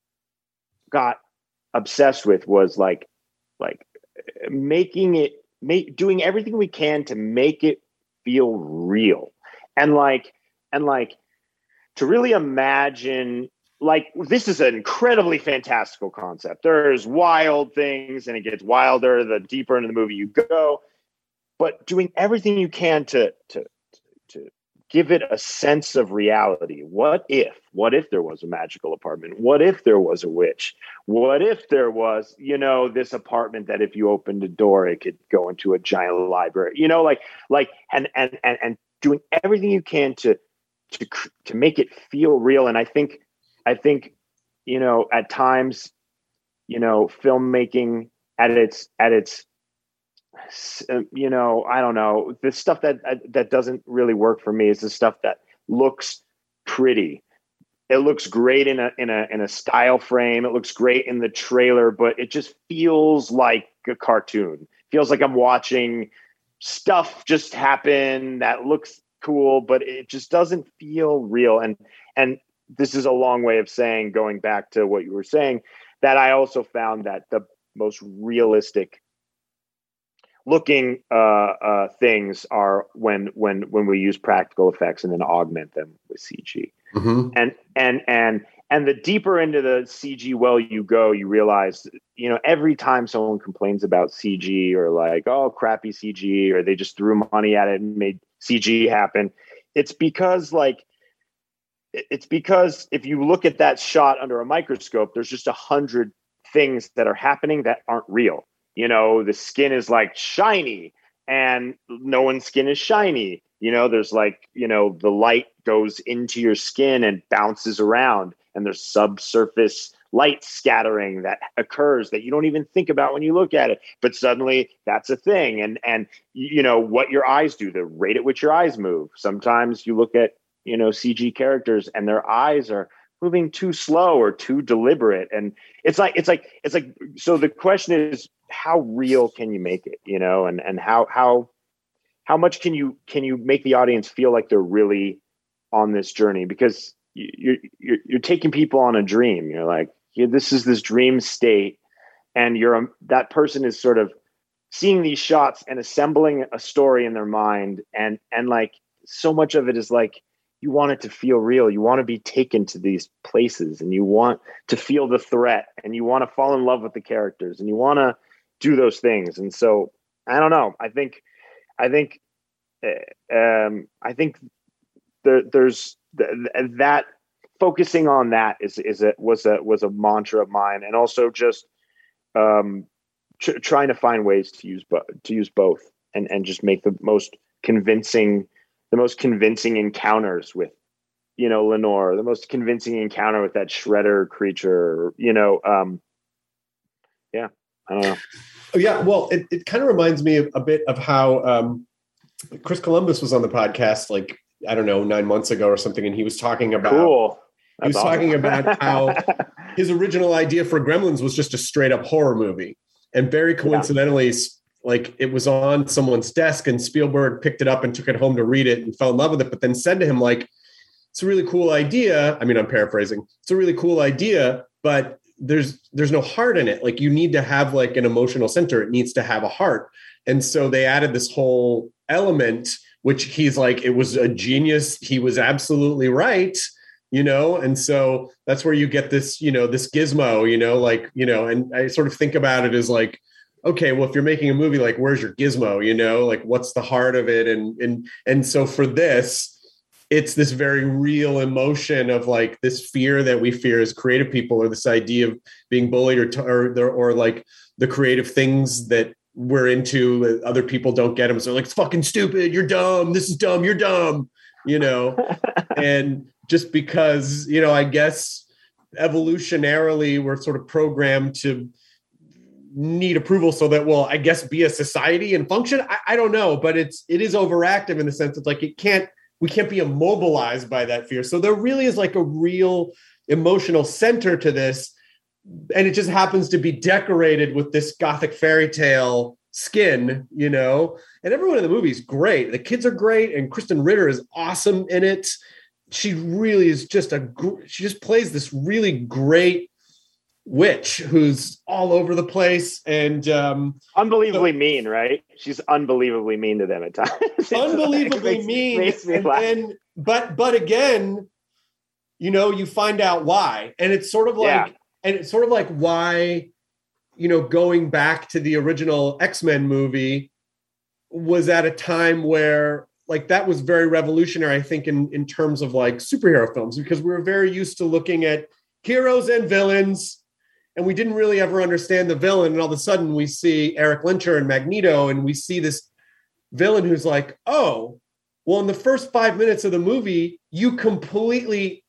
got obsessed with was like, like making it, make, doing everything we can to make it feel real. And like, and like to really imagine, like, this is an incredibly fantastical concept. There's wild things and it gets wilder the deeper into the movie you go, but doing everything you can to, to, to give it a sense of reality. What if, what if there was a magical apartment? What if there was a witch? What if there was, you know, this apartment that if you opened a door, it could go into a giant library, you know, like, like, and, and, and, and doing everything you can to, to, to make it feel real. And I think, I think, you know, at times, you know, filmmaking at its, at its, you know, I don't know, the stuff that that doesn't really work for me is the stuff that looks pretty. It looks great in a in a in a style frame. It looks great in the trailer, but it just feels like a cartoon. Feels like I'm watching stuff just happen that looks cool, but it just doesn't feel real. And and this is a long way of saying, going back to what you were saying, that I also found that the most realistic looking uh, uh, things are when when when we use practical effects and then augment them with C G. Mm-hmm. And and and and the deeper into the C G well you go, you realize, you know, every time someone complains about C G or like, oh, crappy C G, or they just threw money at it and made C G happen, it's because like it's because if you look at that shot under a microscope, there's just a hundred things that are happening that aren't real. You know, the skin is like shiny and no one's skin is shiny. You know, there's like, you know, the light goes into your skin and bounces around, and there's subsurface light scattering that occurs that you don't even think about when you look at it. But suddenly that's a thing. And, and, you know, what your eyes do, the rate at which your eyes move. Sometimes you look at, you know, C G characters and their eyes are moving too slow or too deliberate. And it's like, it's like, it's like, so the question is, how real can you make it, you know, and, and how, how, how much can you, can you make the audience feel like they're really on this journey? Because you're, you're, you're taking people on a dream. You're like, yeah, this is this dream state. And you're, um, that person is sort of seeing these shots and assembling a story in their mind. And, and like, so much of it is like, you want it to feel real. You want to be taken to these places and you want to feel the threat and you want to fall in love with the characters and you want to do those things. And so I don't know. I think, I think, uh, um, I think there, there's th- that focusing on that is, is it was a, was a mantra of mine. And also just, um, tr- trying to find ways to use, bo- to use both and, and just make the most convincing, the most convincing encounters with, you know, Lenore, the most convincing encounter with that shredder creature, you know, um, yeah, I don't know. Oh, yeah. Well, it, it kind of reminds me a bit of how um, Chris Columbus was on the podcast, like, I don't know, nine months ago or something. And he was talking about, cool. he was awesome. talking about how his original idea for Gremlins was just a straight up horror movie. And very coincidentally, yeah. like it was on someone's desk and Spielberg picked it up and took it home to read it and fell in love with it, but then said to him, like, it's a really cool idea. I mean, I'm paraphrasing. It's a really cool idea, but there's, there's no heart in it. Like you need to have like an emotional center. It needs to have a heart. And so they added this whole element, which he's like, it was a genius. He was absolutely right. You know? And so that's where you get this, you know, this gizmo, you know, like, you know, and I sort of think about it as like, okay, well, if you're making a movie, like, where's your gizmo, you know, like what's the heart of it? And, and, and so for this, it's this very real emotion of like this fear that we fear as creative people, or this idea of being bullied or, t- or, or like the creative things that we're into, other people don't get them. So like, it's fucking stupid. You're dumb. This is dumb. You're dumb, you know? And just because, you know, I guess evolutionarily we're sort of programmed to need approval so that we'll, I guess, be a society and function. I, I don't know, but it's it is overactive in the sense that like it can't we can't be immobilized by that fear. So there really is like a real emotional center to this, and it just happens to be decorated with this gothic fairy tale skin, you know. And everyone in the movie is great. The kids are great, and Kristen Ritter is awesome in it. She really is just a she just plays this really great witch who's all over the place and um unbelievably so, mean, right? She's unbelievably mean to them at times. Unbelievably makes, mean. Makes me and, laugh. and but but again, you know, you find out why. And it's sort of like yeah. and it's sort of like why, you know, going back to the original X-Men movie was at a time where like that was very revolutionary, I think, in, in terms of like superhero films, because we were very used to looking at heroes and villains, and we didn't really ever understand the villain. And all of a sudden we see Eric Lyncher and Magneto, and we see this villain who's like, oh, well, in the first five minutes of the movie, you completely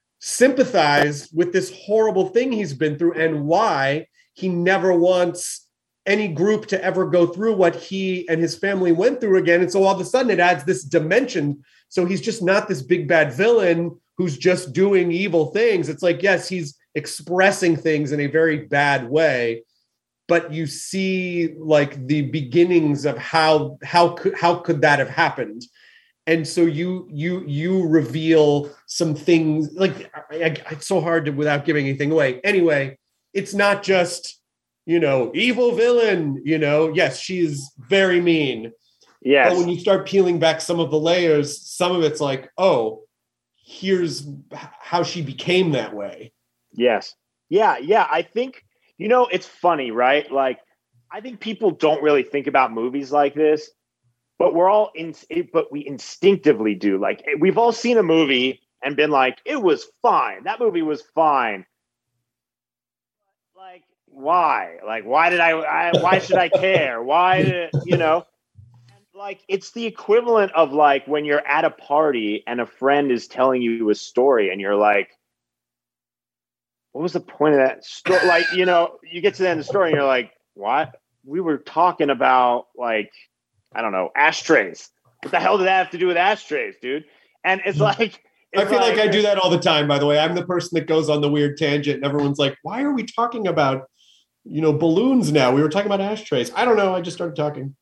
sympathize with this horrible thing he's been through and why he never wants any group to ever go through what he and his family went through again. And so all of a sudden it adds this dimension. So he's just not this big bad villain who's just doing evil things. It's like, yes, he's expressing things in a very bad way, but you see like the beginnings of how, how could, how could that have happened? And so you, you, you reveal some things like I, I, it's so hard to, without giving anything away. Anyway, it's not just, you know, evil villain, you know, yes, she's very mean. Yes. But when you start peeling back some of the layers, some of it's like, oh, here's how she became that way. Yes. Yeah. Yeah. I think, you know, it's funny, right? Like, I think people don't really think about movies like this, but we're all in, but we instinctively do. Like, we've all seen a movie and been like, it was fine. That movie was fine. Like, why? Like, why did I, I why should I care? Why did, you know? And like, it's the equivalent of like when you're at a party and a friend is telling you a story and you're like, what was the point of that story? Like, you know, you get to the end of the story and you're like, what? We were talking about like, I don't know, ashtrays. What the hell did that have to do with ashtrays, dude? And it's like, it's I feel like, like I do that all the time, by the way. I'm the person that goes on the weird tangent and everyone's like, why are we talking about, you know, balloons now? We were talking about ashtrays. I don't know. I just started talking.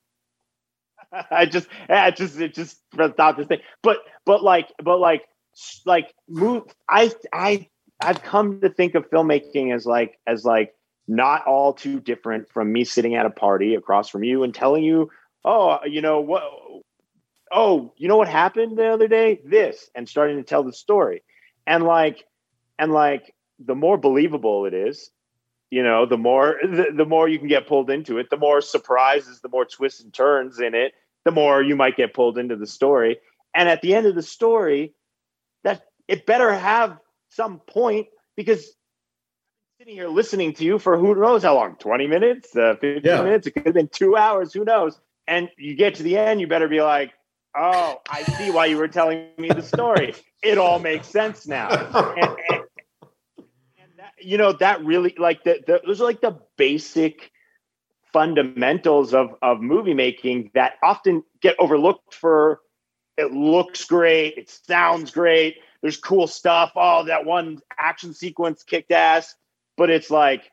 I just, I just, it just stopped this thing. But, but like, but like, like move. I, I, I've come to think of filmmaking as like, as like not all too different from me sitting at a party across from you and telling you, oh, you know what? Oh, you know what happened the other day? This, and starting to tell the story. And like, and like the more believable it is, you know, the more, the, the more you can get pulled into it, the more surprises, the more twists and turns in it, the more you might get pulled into the story. And at the end of the story, that it better have some point, because I'm sitting here listening to you for who knows how long, twenty minutes, uh, fifteen yeah. minutes, it could have been two hours, who knows? And you get to the end, you better be like, oh, I see why you were telling me the story. It all makes sense now. And, and, and that, you know, that really, like, the, the, those are like the basic fundamentals of, of movie making that often get overlooked for, it looks great, it sounds great, there's cool stuff, oh, that one action sequence kicked ass, but it's like,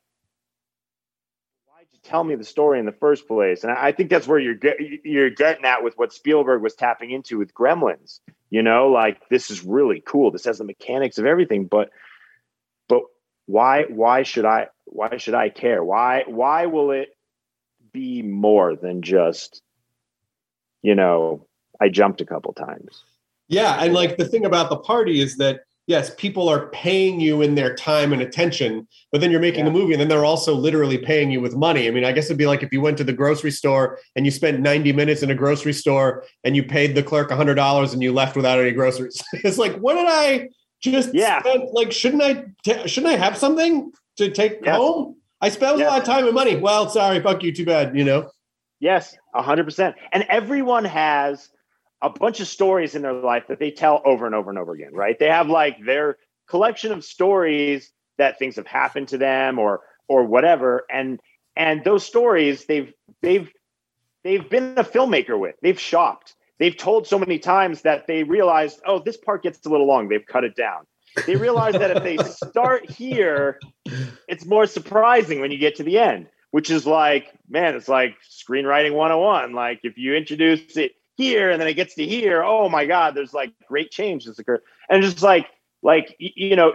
tell me the story in the first place. And I think that's where you're get, you're getting at with what Spielberg was tapping into with Gremlins, you know, like, this is really cool. This has the mechanics of everything, but, but why, why should I, why should I care? Why, why will it be more than just, you know, I jumped a couple times. Yeah. And like the thing about the party is that, yes, people are paying you in their time and attention, but then you're making yeah. a movie and then they're also literally paying you with money. I mean, I guess it'd be like if you went to the grocery store and you spent ninety minutes in a grocery store and you paid the clerk one hundred dollars and you left without any groceries. It's like, what did I just yeah. spend? Like, shouldn't I, t- shouldn't I have something to take yes. home? I spent yes. a lot of time and money. Well, sorry, fuck you, too bad, you know? Yes, one hundred percent. And everyone has a bunch of stories in their life that they tell over and over and over again, right? They have like their collection of stories that things have happened to them or, or whatever. And, and those stories they've they've they've been a filmmaker with. They've shopped. They've told so many times that they realized, oh, this part gets a little long. They've cut it down. They realize that if they start here, it's more surprising when you get to the end, which is like, man, it's like screenwriting one oh one. Like if you introduce it here and then it gets to here, oh my God, there's like great change that's occurred. And just like, like, you know,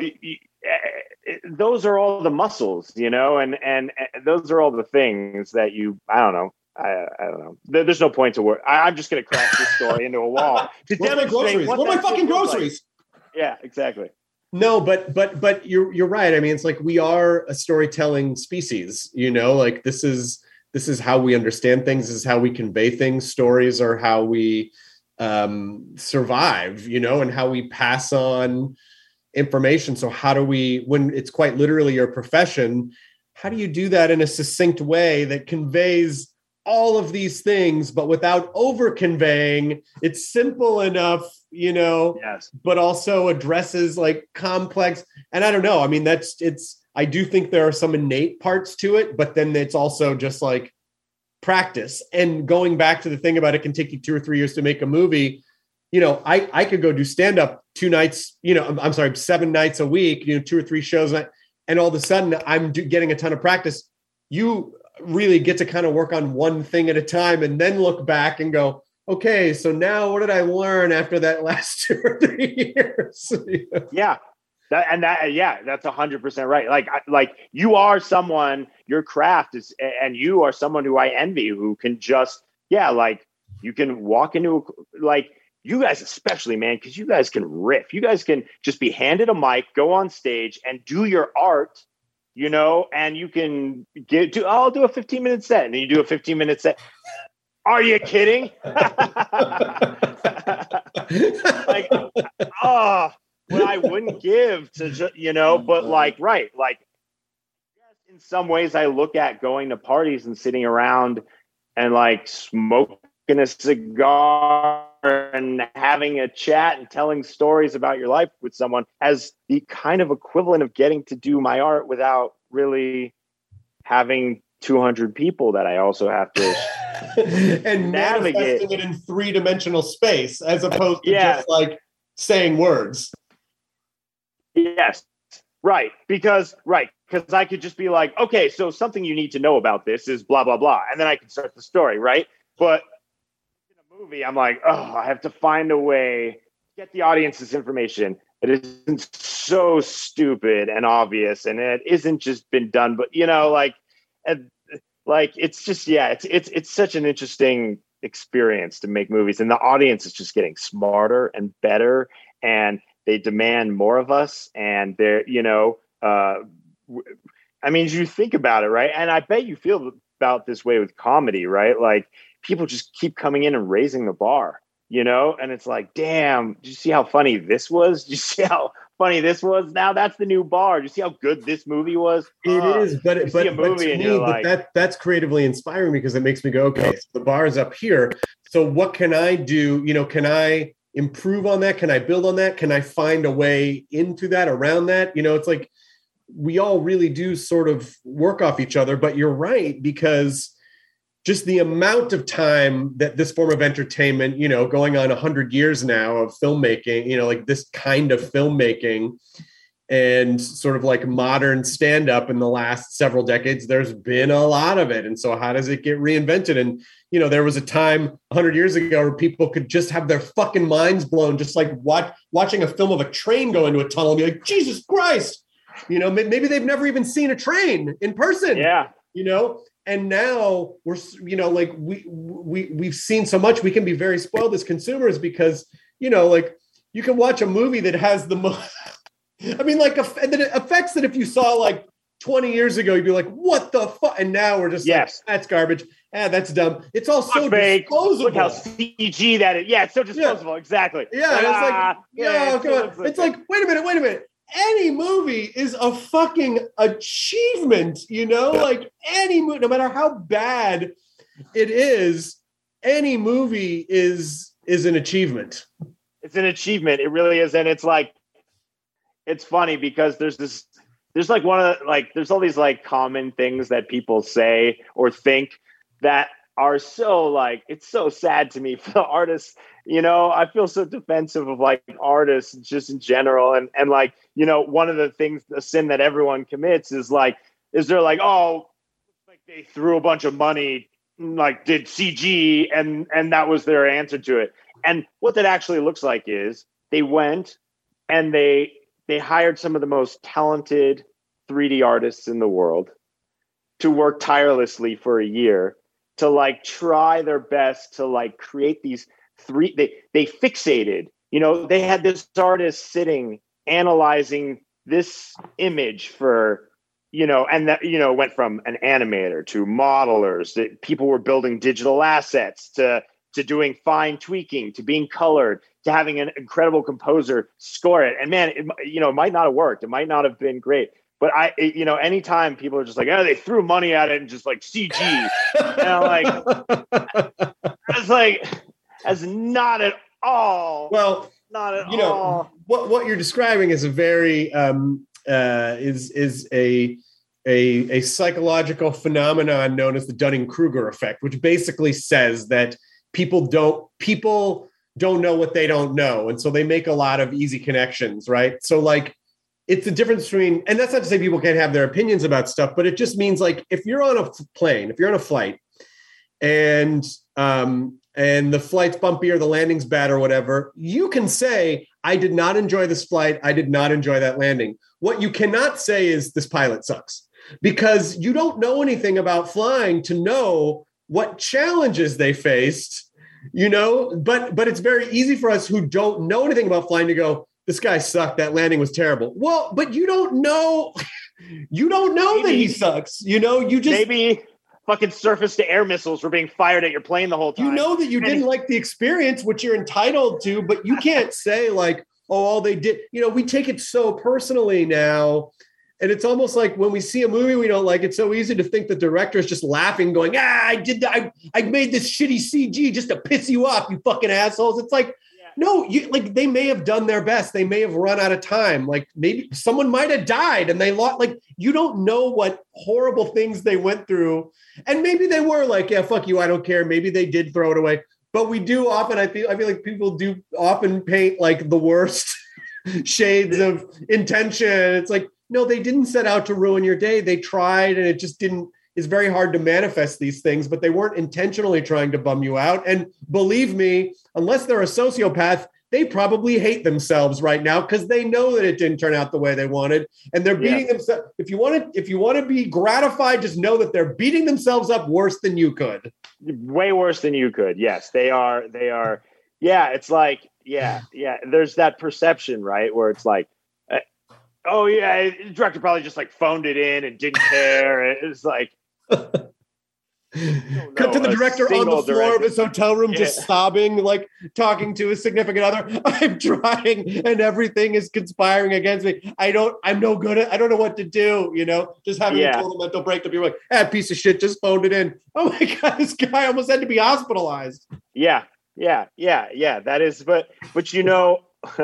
those are all the muscles, you know, and, and, and those are all the things that you, I don't know. I, I don't know. There, there's no point to work. I, I'm just going to crack this story into a wall. To Where's my groceries? What are my fucking groceries? Like. Yeah, exactly. No, but but but you're you're right. I mean, it's like we are a storytelling species. You know, like this is this is how we understand things. This is how we convey things. Stories are how we um, survive. You know, and how we pass on information. So how do we, when it's quite literally your profession, how do you do that in a succinct way that conveys all of these things, but without over conveying? It's simple enough, you know, yes, but also addresses like complex. And I don't know. I mean, that's, it's, I do think there are some innate parts to it, but then it's also just like practice. And going back to the thing about it can take you two or three years to make a movie. You know, I, I could go do stand-up two nights, you know, I'm, I'm sorry, seven nights a week, you know, two or three shows. And all of a sudden I'm do, getting a ton of practice. You really get to kind of work on one thing at a time and then look back and go, okay, so now what did I learn after that last two or three years? Yeah. That, and that, yeah, that's a hundred percent right. Like, I, like you are someone, your craft is, and you are someone who I envy, who can just, yeah, like you can walk into, like you guys, especially, man, because you guys can riff. You guys can just be handed a mic, go on stage and do your art, you know, and you can get to, oh, I'll do a fifteen minute set. And then you do a fifteen minute set. Are you kidding? Like, oh, what I wouldn't give to, just, you know, but like, right. Like in some ways I look at going to parties and sitting around and like smoking a cigar and having a chat and telling stories about your life with someone as the kind of equivalent of getting to do my art without really having two hundred people that I also have to and navigate manifesting it in three-dimensional space as opposed to yeah. just like saying words. Yes, right. Because, right. Because I could just be like, okay, so something you need to know about this is blah, blah, blah. And then I can start the story, right? But movie, I'm like, oh, I have to find a way to get the audience this information. It isn't so stupid and obvious, and it isn't just been done, but you know, like, and, like it's just, yeah, it's it's it's such an interesting experience to make movies, and the audience is just getting smarter and better, and they demand more of us, and they're, you know, uh, I mean, you think about it, right? And I bet you feel about this way with comedy, right? Like, people just keep coming in and raising the bar, you know? And it's like, damn, did you see how funny this was? Did you see how funny this was? Now that's the new bar. Did you see how good this movie was? It uh, is, but, it, but, but to me, but like, that, that's creatively inspiring because it makes me go, okay, so the bar is up here. So what can I do? You know, can I improve on that? Can I build on that? Can I find a way into that, around that? You know, it's like, we all really do sort of work off each other, but you're right, because just the amount of time that this form of entertainment, you know, going on a hundred years now of filmmaking, you know, like this kind of filmmaking and sort of like modern stand-up in the last several decades, there's been a lot of it. And so how does it get reinvented? And, you know, there was a time a hundred years ago where people could just have their fucking minds blown, just like watch, watching a film of a train go into a tunnel and be like, Jesus Christ, you know, maybe they've never even seen a train in person. Yeah. You know, and now we're, you know, like we, we, we've seen so much, we can be very spoiled as consumers because, you know, like you can watch a movie that has the most, I mean, like the effects that if you saw like twenty years ago, you'd be like, what the fuck? And now we're just yes. like, that's garbage. Ah, that's dumb. It's all so fake. disposable. Look how C G that is. Yeah, it's so disposable. Yeah. Exactly. Yeah. Like, It's like, ah, yeah, yeah, come on. It's, It's like, wait a minute, wait a minute. Any movie is a fucking achievement, you know, like any movie, no matter how bad it is, any movie is, is an achievement. It's an achievement. It really is. And it's like, it's funny because there's this, there's like one of the, like, there's all these like common things that people say or think that are so like, it's so sad to me for the artists. You know, I feel so defensive of like artists just in general. And, and like, you know, one of the things, the sin that everyone commits is like, is they're like, oh, like they threw a bunch of money, like did C G and, and that was their answer to it. And what that actually looks like is they went and they, they hired some of the most talented three D artists in the world to work tirelessly for a year to like try their best to like create these three, they, they fixated, you know, they had this artist sitting, analyzing this image for, you know, and that, you know, went from an animator to modelers, that people were building digital assets to, to doing fine tweaking, to being colored, to having an incredible composer score it. And man, it, you know, it might not have worked. It might not have been great. But I, it, you know, anytime people are just like, oh, they threw money at it and just like C G. And I'm like, it's like, that's not at all. Well, not at you know, all. What, what you're describing is a very, um, uh, is, is a, a, a psychological phenomenon known as the Dunning-Kruger effect, which basically says that people don't, people don't know what they don't know. And so they make a lot of easy connections, right? So like, it's the difference between, and that's not to say people can't have their opinions about stuff, but it just means like, if you're on a plane, if you're on a flight and, um, and the flight's bumpy or the landing's bad or whatever, you can say, I did not enjoy this flight. I did not enjoy that landing. What you cannot say is this pilot sucks, because you don't know anything about flying to know what challenges they faced, you know, but, but it's very easy for us who don't know anything about flying to go, this guy sucked. That landing was terrible. Well, but you don't know, you don't know maybe, that he sucks. You know, you just maybe fucking surface to air missiles were being fired at your plane the whole time. You know that you and didn't like the experience, which you're entitled to, but you can't say like, oh, all they did, you know, we take it so personally now. And it's almost like when we see a movie we don't like, it's so easy to think the director is just laughing, going, ah, I did that. I, I made this shitty C G just to piss you off, you fucking assholes. It's like, no, you like they may have done their best. They may have run out of time. Like maybe someone might have died and they lost. Like you don't know what horrible things they went through. And maybe they were like, yeah, fuck you. I don't care. Maybe they did throw it away. But we do often, I feel, I feel like people do often paint like the worst shades of intention. It's like, no, they didn't set out to ruin your day. They tried and it just didn't. It's very hard to manifest these things, but they weren't intentionally trying to bum you out. And believe me, unless they're a sociopath, they probably hate themselves right now because they know that it didn't turn out the way they wanted. And they're beating yeah. themselves. If you want to, if you want to be gratified, just know that they're beating themselves up worse than you could. Way worse than you could. Yes, they are. They are. Yeah. It's like, yeah, yeah. There's that perception, right? Where it's like, uh, oh yeah, the director probably just like phoned it in and didn't care. It's like, cut to the director on the floor director. of his hotel room, yeah. just sobbing, like talking to his significant other. I'm trying and everything is conspiring against me. I don't, I'm no good at, I don't know what to do, you know, just having yeah. a total mental breakdown. You're like, ah, piece of shit, just phoned it in. Oh my God, this guy almost had to be hospitalized. Yeah, yeah, yeah, yeah, that is, but, but you know,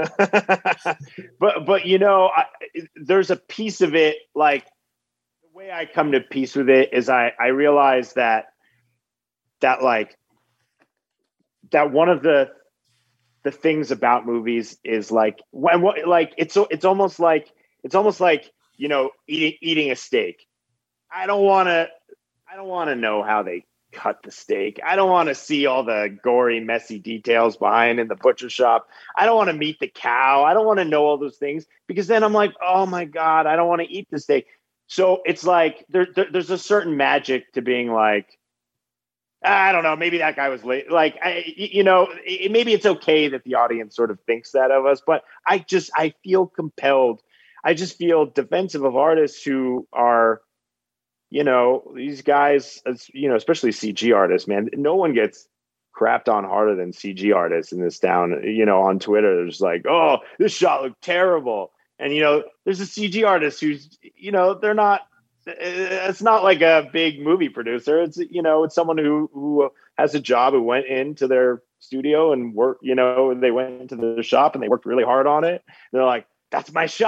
but, but you know, I, there's a piece of it, like, the way I come to peace with it is I, I realize that, that like, that one of the, the things about movies is like, when, like, it's, it's almost like, it's almost like, you know, eating, eating a steak. I don't want to, I don't want to know how they cut the steak. I don't want to see all the gory, messy details behind in the butcher shop. I don't want to meet the cow. I don't want to know all those things because then I'm like, oh my God, I don't want to eat the steak. So it's like there, there, there's a certain magic to being like, I don't know, maybe that guy was late. Like, I, you know, it, maybe it's okay that the audience sort of thinks that of us, but I just, I feel compelled. I just feel defensive of artists who are, you know, these guys, you know, especially C G artists, man, no one gets crapped on harder than C G artists in this town. You know, on Twitter, there's like, oh, this shot looked terrible. And, you know, there's a C G artist who's, you know, they're not, it's not like a big movie producer. It's, you know, it's someone who, who has a job, who went into their studio and worked, you know, they went into the shop and they worked really hard on it. They're like, that's my shot.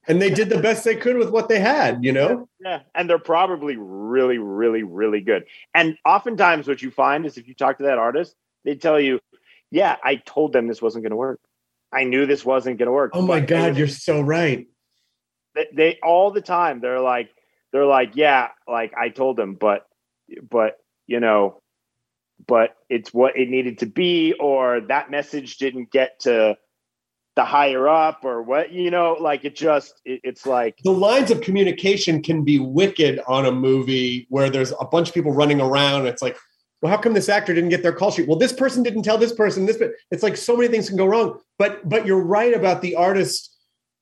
And they did the best they could with what they had, you know? Yeah. And they're probably really, really, really good. And oftentimes what you find is if you talk to that artist, they tell you, yeah, I told them this wasn't going to work. I knew this wasn't going to work. Oh my but God, was, you're so right. They, they all the time, they're like, they're like, yeah, like I told them, but, but, you know, but it's what it needed to be, or that message didn't get to the higher up, or what, you know, like it just, it, it's like the lines of communication can be wicked on a movie where there's a bunch of people running around. It's like, well, how come this actor didn't get their call sheet? Well, this person didn't tell this person this, but it's like so many things can go wrong. But, but you're right about the artist.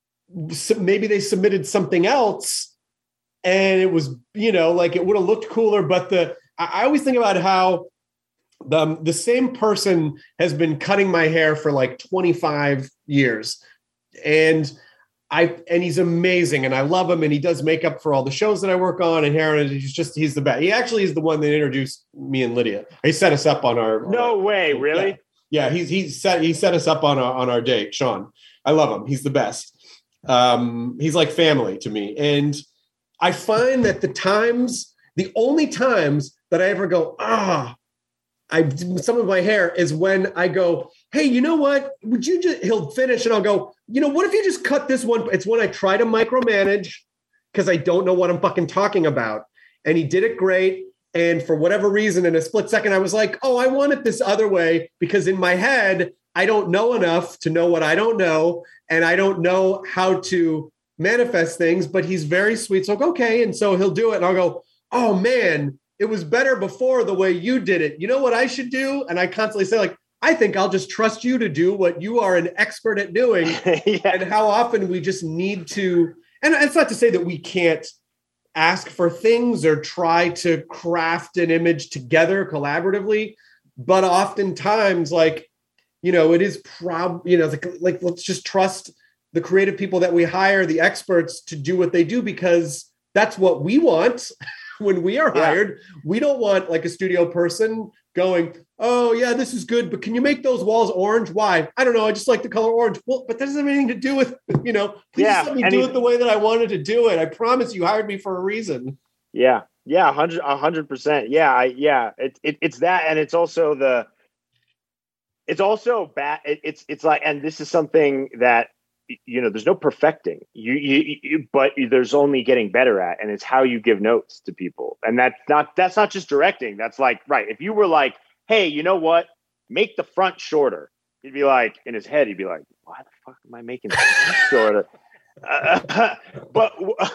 Maybe they submitted something else and it was, you know, like it would have looked cooler. But the, I always think about how the, the same person has been cutting my hair for like twenty-five years. And I, and he's amazing and I love him. And he does makeup for all the shows that I work on and hair. And he's just, he's the best. He actually is the one that introduced me and Lydia. He set us up on our, no on our, way. Really? Yeah. yeah. He's, he's set, he set us up on our, on our date. Sean, I love him. He's the best. Um, he's like family to me. And I find that the times, the only times that I ever go, ah, I some of my hair is when I go, hey, you know what? Would you just, he'll finish and I'll go, you know, what if you just cut this one? It's when I try to micromanage because I don't know what I'm fucking talking about. And he did it great. And for whatever reason, in a split second, I was like, oh, I want it this other way because in my head, I don't know enough to know what I don't know. And I don't know how to manifest things, but he's very sweet. So, okay. And so he'll do it. And I'll go, oh man, it was better before the way you did it. You know what I should do? And I constantly say like, I think I'll just trust you to do what you are an expert at doing. yeah. And how often we just need to, and it's not to say that we can't ask for things or try to craft an image together collaboratively, but oftentimes like, you know, it is prob, you know, like, like, let's just trust the creative people that we hire, the experts to do what they do, because that's what we want. When we are hired, yeah. we don't want like a studio person going, oh yeah, this is good, but can you make those walls orange? Why? I don't know. I just like the color orange. Well, but that doesn't have anything to do with, you know, please yeah. let me and do it the way that I wanted to do it. I promise you hired me for a reason. Yeah. Yeah. A hundred, a hundred percent. Yeah. I, yeah. It, it, it's that. And it's also the, it's also bad. It, it's, it's like, and this is something that, you know, there's no perfecting you, you, you, but there's only getting better at, and it's how you give notes to people. And that's not, that's not just directing. That's like, right. If you were like, hey, you know what, make the front shorter. He'd be like, in his head, he'd be like, why the fuck am I making the front shorter? Uh, but,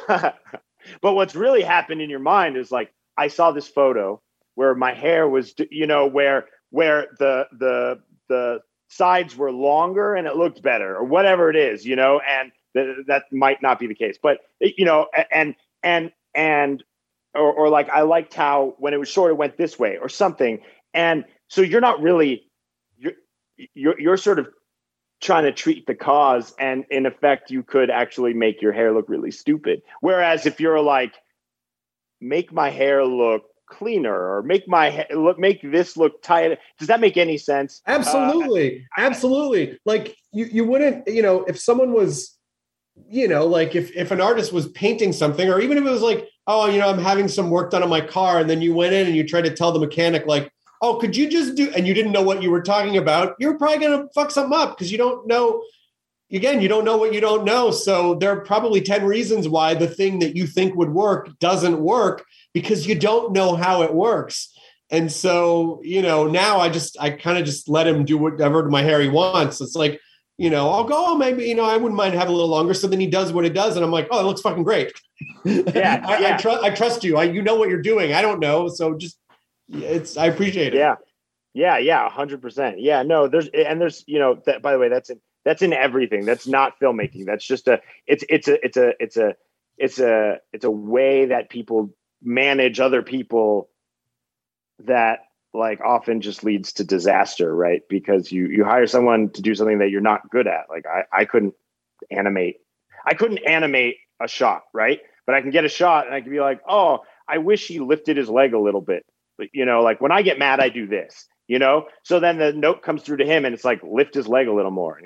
but what's really happened in your mind is like, I saw this photo where my hair was, you know, where, where the, the, the, sides were longer and it looked better or whatever it is, you know, and th- that might not be the case, but you know, and, and, and, or, or like, I liked how when it was short, it went this way or something. And so you're not really, you're, you're, you're sort of trying to treat the cause, and in effect, you could actually make your hair look really stupid. Whereas if you're like, make my hair look cleaner or make my hair look, make this look tight. Does that make any sense? Absolutely. Uh, Absolutely. Like you, you wouldn't, you know, if someone was, you know, like if, if an artist was painting something, or even if it was like, oh, you know, I'm having some work done on my car. And then you went in and you tried to tell the mechanic like, oh, could you just do, and you didn't know what you were talking about. You're probably going to fuck something up because you don't know, again, you don't know what you don't know. So there are probably ten reasons why the thing that you think would work doesn't work, because you don't know how it works. And so, you know, now I just, I kind of just let him do whatever to my hair he wants. It's like, you know, I'll go, oh, maybe, you know, I wouldn't mind having a little longer. So then he does what it does. And I'm like, oh, it looks fucking great. Yeah, I, yeah. I, tr- I trust you. I, you know what you're doing. I don't know. So just, it's, I appreciate it. Yeah. Yeah. Yeah. A hundred percent. Yeah, no, there's, and there's, you know, that, by the way, that's in, that's in everything. That's not filmmaking. That's just a, it's, it's a, it's a, it's a, it's a, it's a way that people manage other people that like often just leads to disaster, right? Because you, you hire someone to do something that you're not good at. Like I, I couldn't animate, I couldn't animate a shot, right? But I can get a shot and I can be like, oh, I wish he lifted his leg a little bit. But, you know, like when I get mad, I do this, you know? So then the note comes through to him and it's like, lift his leg a little more. And he's like,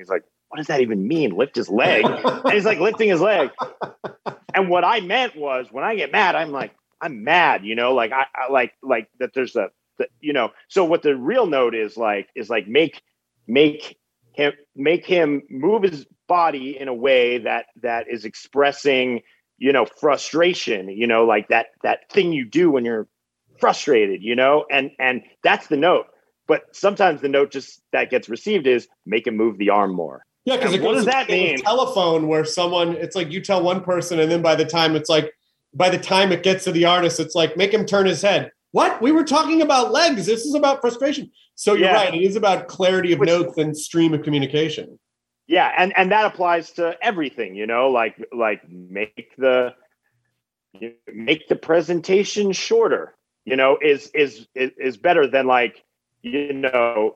what does that even mean? Lift his leg. And he's like lifting his leg. And what I meant was when I get mad, I'm like, I'm mad, you know, like I, I like, like that there's a, the, you know, so what the real note is like, is like, make, make him, make him move his body in a way that, that is expressing, you know, frustration, you know, like that, that thing you do when you're frustrated, you know, and, and that's the note. But sometimes the note just that gets received is make him move the arm more. Yeah, because it what goes does that mean? Telephone where someone, it's like you tell one person, and then by the time it's like, by the time it gets to the artist, it's like make him turn his head. What? We were talking about legs. This is about frustration. So you're yeah. right. It is about clarity of Which, notes and stream of communication. Yeah, and and that applies to everything. You know, like like make the make the presentation shorter. You know, is is is, is better than like you know.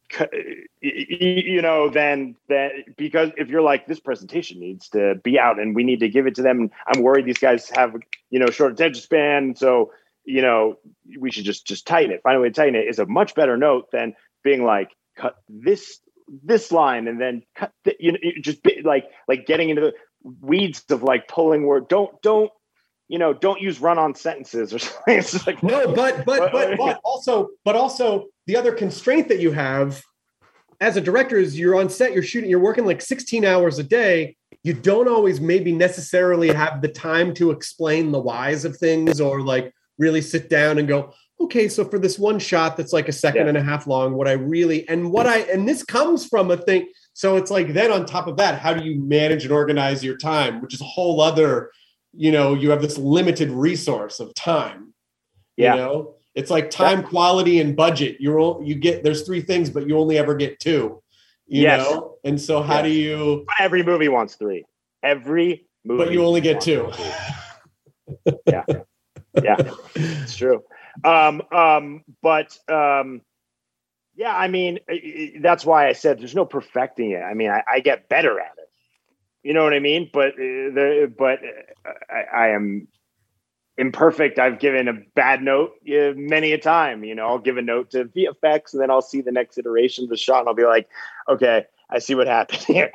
you know, then that because if you're like this presentation needs to be out and we need to give it to them, I'm worried these guys have, you know, short attention span. So, you know, we should just, just tighten it. Find a way to tighten it is a much better note than being like, cut this, this line and then cut, the, you know, just be, like, like getting into the weeds of like pulling word. Don't, don't, you know, don't use run-on sentences or something. It's just like, no, but, but, but, but also, but also the other constraint that you have as a director is you're on set, you're shooting, you're working like sixteen hours a day. You don't always maybe necessarily have the time to explain the whys of things or like really sit down and go, okay, so for this one shot that's like a second yeah. and a half long, what I really, and what I, and this comes from a thing. So it's like, then on top of that, how do you manage and organize your time, which is a whole other, you know, you have this limited resource of time, yeah. you know, it's like time, yeah. quality, and budget. You're you get, there's three things, but you only ever get two, you yes. know? And so how yes. do you, every movie wants three, every movie, but you only get two. yeah. Yeah, it's true. Um, um, but, um, yeah, I mean, that's why I said there's no perfecting it. I mean, I, I get better at it. You know what I mean? But uh, the but uh, I, I am imperfect. I've given a bad note uh, many a time. You know, I'll give a note to V F X, and then I'll see the next iteration of the shot, and I'll be like, "Okay, I see what happened here.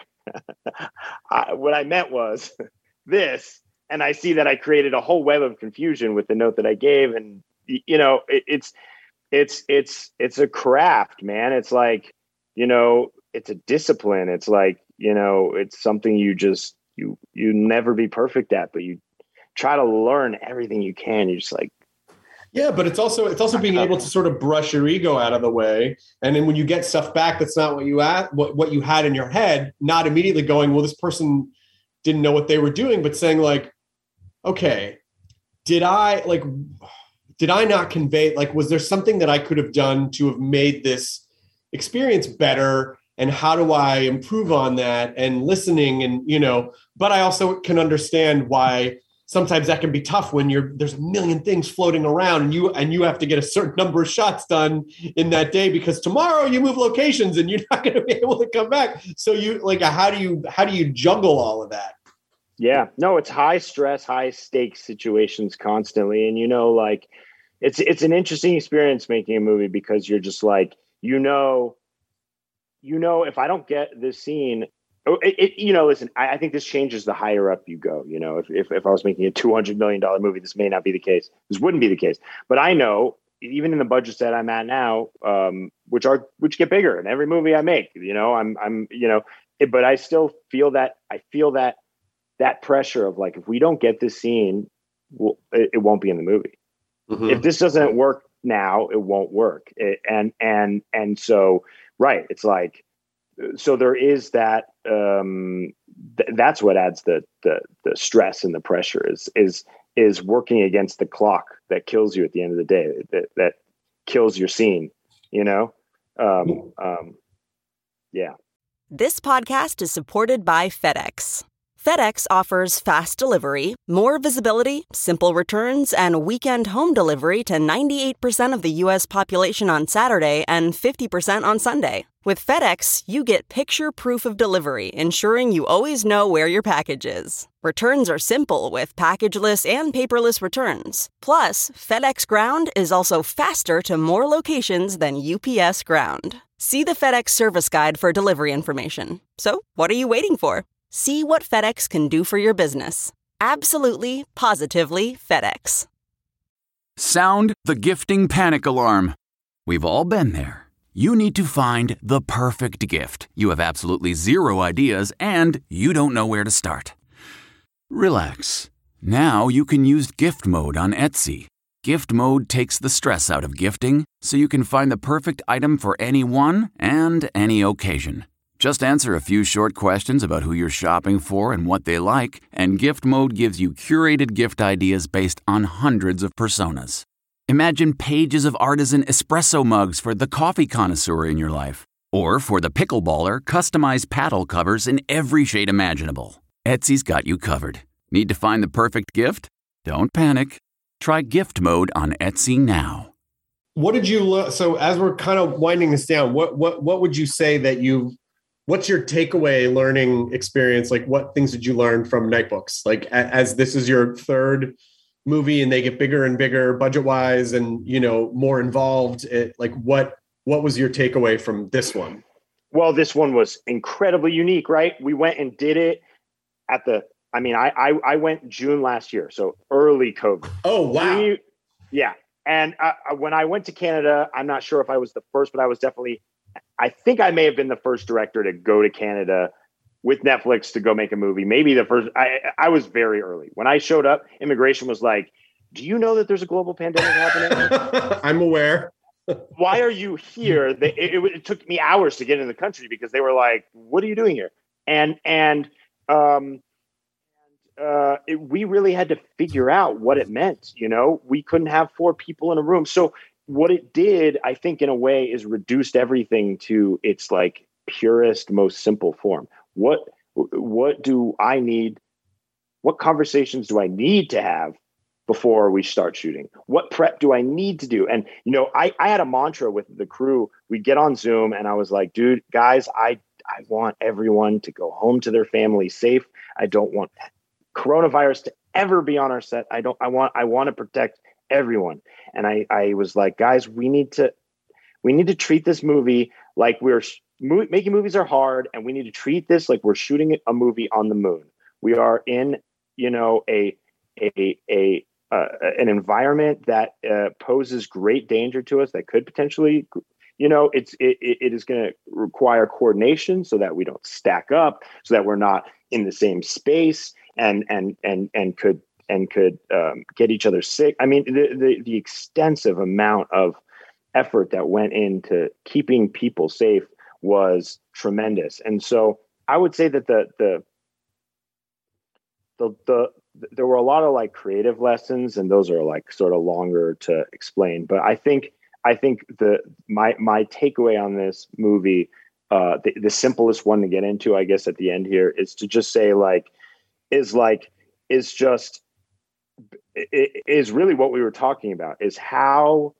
I, what I meant was this," and I see that I created a whole web of confusion with the note that I gave, and you know, it, it's it's it's it's a craft, man. It's like, you know, it's a discipline. It's like, you know, it's something you just, you, you never be perfect at, but you try to learn everything you can. You're just like, yeah, but it's also, it's also being able to sort of brush your ego out of the way. And then when you get stuff back, that's not what you had, what, what you had in your head, not immediately going, well, this person didn't know what they were doing, but saying like, okay, did I like, did I not convey, like, was there something that I could have done to have made this experience better? And how do I improve on that, and listening, and, you know, but I also can understand why sometimes that can be tough when you're, there's a million things floating around and you, and you have to get a certain number of shots done in that day because tomorrow you move locations and you're not going to be able to come back. So you like, how do you, how do you juggle all of that? Yeah, no, it's high stress, high stakes situations constantly. And, you know, like it's, it's an interesting experience making a movie because you're just like, you know, you know, if I don't get this scene, it, it, you know, listen, I, I think this changes the higher up you go. You know, if, if, if I was making a two hundred million dollars movie, this may not be the case. This wouldn't be the case. But I know, even in the budgets that I'm at now, um, which are, which get bigger in every movie I make, you know, I'm, I'm, you know, it, but I still feel that, I feel that, that pressure of like, if we don't get this scene, well, it, it won't be in the movie. Mm-hmm. If this doesn't work now, it won't work. It, and, and, and so, right. It's like, so there is that, um, th- that's what adds the, the, the stress and the pressure is, is, is working against the clock that kills you at the end of the day, that, that kills your scene, you know? Um, um, yeah. This podcast is supported by FedEx. FedEx offers fast delivery, more visibility, simple returns, and weekend home delivery to ninety-eight percent of the U S population on Saturday and fifty percent on Sunday. With FedEx, you get picture proof of delivery, ensuring you always know where your package is. Returns are simple with packageless and paperless returns. Plus, FedEx Ground is also faster to more locations than U P S Ground. See the FedEx service guide for delivery information. So, what are you waiting for? See what FedEx can do for your business. Absolutely, positively FedEx. Sound the gifting panic alarm. We've all been there. You need to find the perfect gift. You have absolutely zero ideas and you don't know where to start. Relax. Now you can use gift mode on Etsy. Gift mode takes the stress out of gifting so you can find the perfect item for anyone and any occasion. Just answer a few short questions about who you're shopping for and what they like, and Gift Mode gives you curated gift ideas based on hundreds of personas. Imagine pages of artisan espresso mugs for the coffee connoisseur in your life. Or for the pickleballer, customized paddle covers in every shade imaginable. Etsy's got you covered. Need to find the perfect gift? Don't panic. Try Gift Mode on Etsy now. What did you learn? So as we're kind of winding this down, what what what would you say that you What's your takeaway learning experience? Like, what things did you learn from Nightbooks? Like, as this is your third movie and they get bigger and bigger budget wise and, you know, more involved, it, like what, what was your takeaway from this one? Well, this one was incredibly unique, right? We went and did it at the, I mean, I, I, I went June last year. So early COVID. Oh, wow. We, yeah. And I, when I went to Canada, I'm not sure if I was the first, but I was definitely, I think I may have been the first director to go to Canada with Netflix to go make a movie. Maybe the first, I, I was very early. When I showed up, immigration was like, do you know that there's a global pandemic happening? I'm aware. Why are you here? They, it, it, it took me hours to get in the country because they were like, what are you doing here? And, and, um, uh, it, we really had to figure out what it meant. You know, we couldn't have four people in a room. So what it did, I think, in a way, is reduced everything to its like purest, most simple form. What what do I need? What conversations do I need to have before we start shooting? What prep do I need to do? And you know, I, I had a mantra with the crew. We'd get on Zoom, and I was like, "Dude, guys, I I want everyone to go home to their family safe. I don't want coronavirus to ever be on our set. I don't. I want. I want to protect everyone." And I, I was like, guys, we need to, we need to treat this movie like we're mo- making movies are hard. And we need to treat this like we're shooting a movie on the moon. We are in, you know, a, a, a, uh, an environment that uh, poses great danger to us that could potentially, you know, it's, it, it is going to require coordination so that we don't stack up, so that we're not in the same space and, and, and, and could, and could um, get each other sick. I mean, the, the the extensive amount of effort that went into keeping people safe was tremendous. And so I would say that the the the, the there were a lot of like creative lessons, and those are like sort of longer to explain. But I think I think the my my takeaway on this movie, uh, the, the simplest one to get into, I guess, at the end here is to just say like is like is just. It is really what we were talking about is how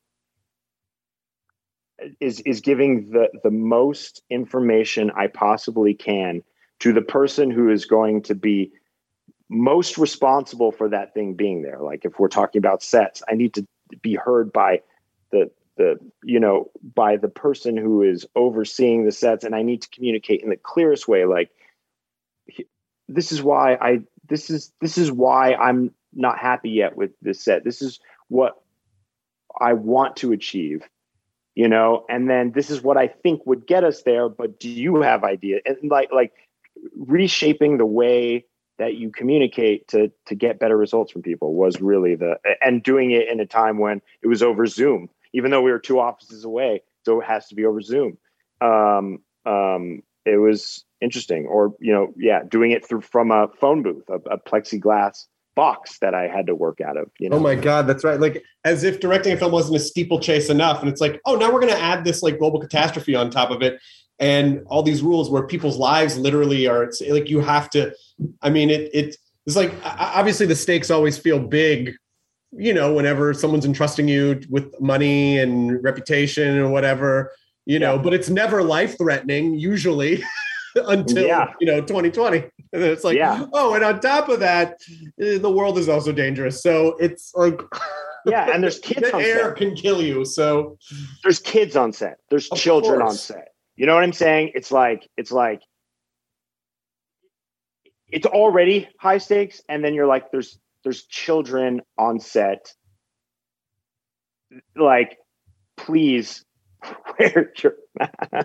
is, is giving the, the most information I possibly can to the person who is going to be most responsible for that thing being there. Like if we're talking about sets, I need to be heard by the, the, you know, by the person who is overseeing the sets. And I need to communicate in the clearest way. Like, this is why I, this is, this is why I'm not happy yet with this set. This is what I want to achieve, you know, and then this is what I think would get us there. But do you have ideas? And like, like reshaping the way that you communicate to, to get better results from people was really the, and doing it in a time when it was over Zoom, even though we were two offices away. So it has to be over Zoom. Um, um, it was interesting. Or, you know, yeah, doing it through from a phone booth, a, a plexiglass box that I had to work out of, you know? Oh my God, that's right. Like as if directing a film wasn't a steeplechase enough. And it's like, oh, now we're going to add this like global catastrophe on top of it. and all these rules where people's lives literally are it's like you have to. I mean, it it it's like obviously the stakes always feel big, you know, whenever someone's entrusting you with money and reputation or whatever, you know, yeah. but it's never life threatening usually until yeah. you know twenty twenty. And then it's like, yeah. oh, and on top of that, the world is also dangerous. So it's like, yeah, and there's kids the on air set. can kill you. So there's kids on set. There's of children course. on set. You know what I'm saying? It's like, it's like, it's already high stakes. And then you're like, there's, there's children on set. Like, please wear your mask.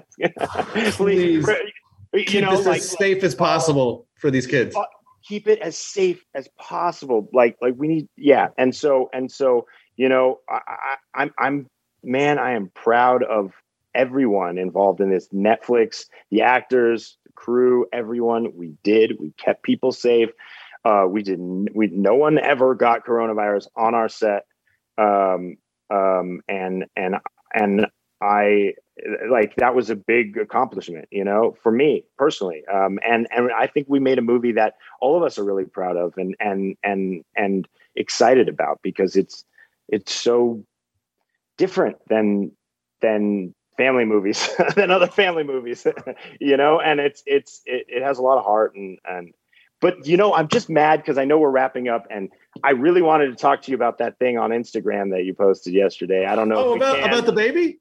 please. please. You Keep know, this like, as safe as possible for these kids. Keep it as safe as possible. Like, like we need, yeah. And so, and so, you know, I, I, I'm, I'm, man, I am proud of everyone involved in this. Netflix, the actors, the crew, everyone. We did. We kept people safe. Uh, we didn't. We no one ever got coronavirus on our set. Um, um, and and and I. Like that was a big accomplishment, you know, for me personally. Um, and, and I think we made a movie that all of us are really proud of and, and, and, and excited about because it's, it's so different than, than family movies, than other family movies, you know, and it's, it's, it, it has a lot of heart and, and, but you know, I'm just mad because I know we're wrapping up and I really wanted to talk to you about that thing on Instagram that you posted yesterday. I don't know. Oh, about, about the baby?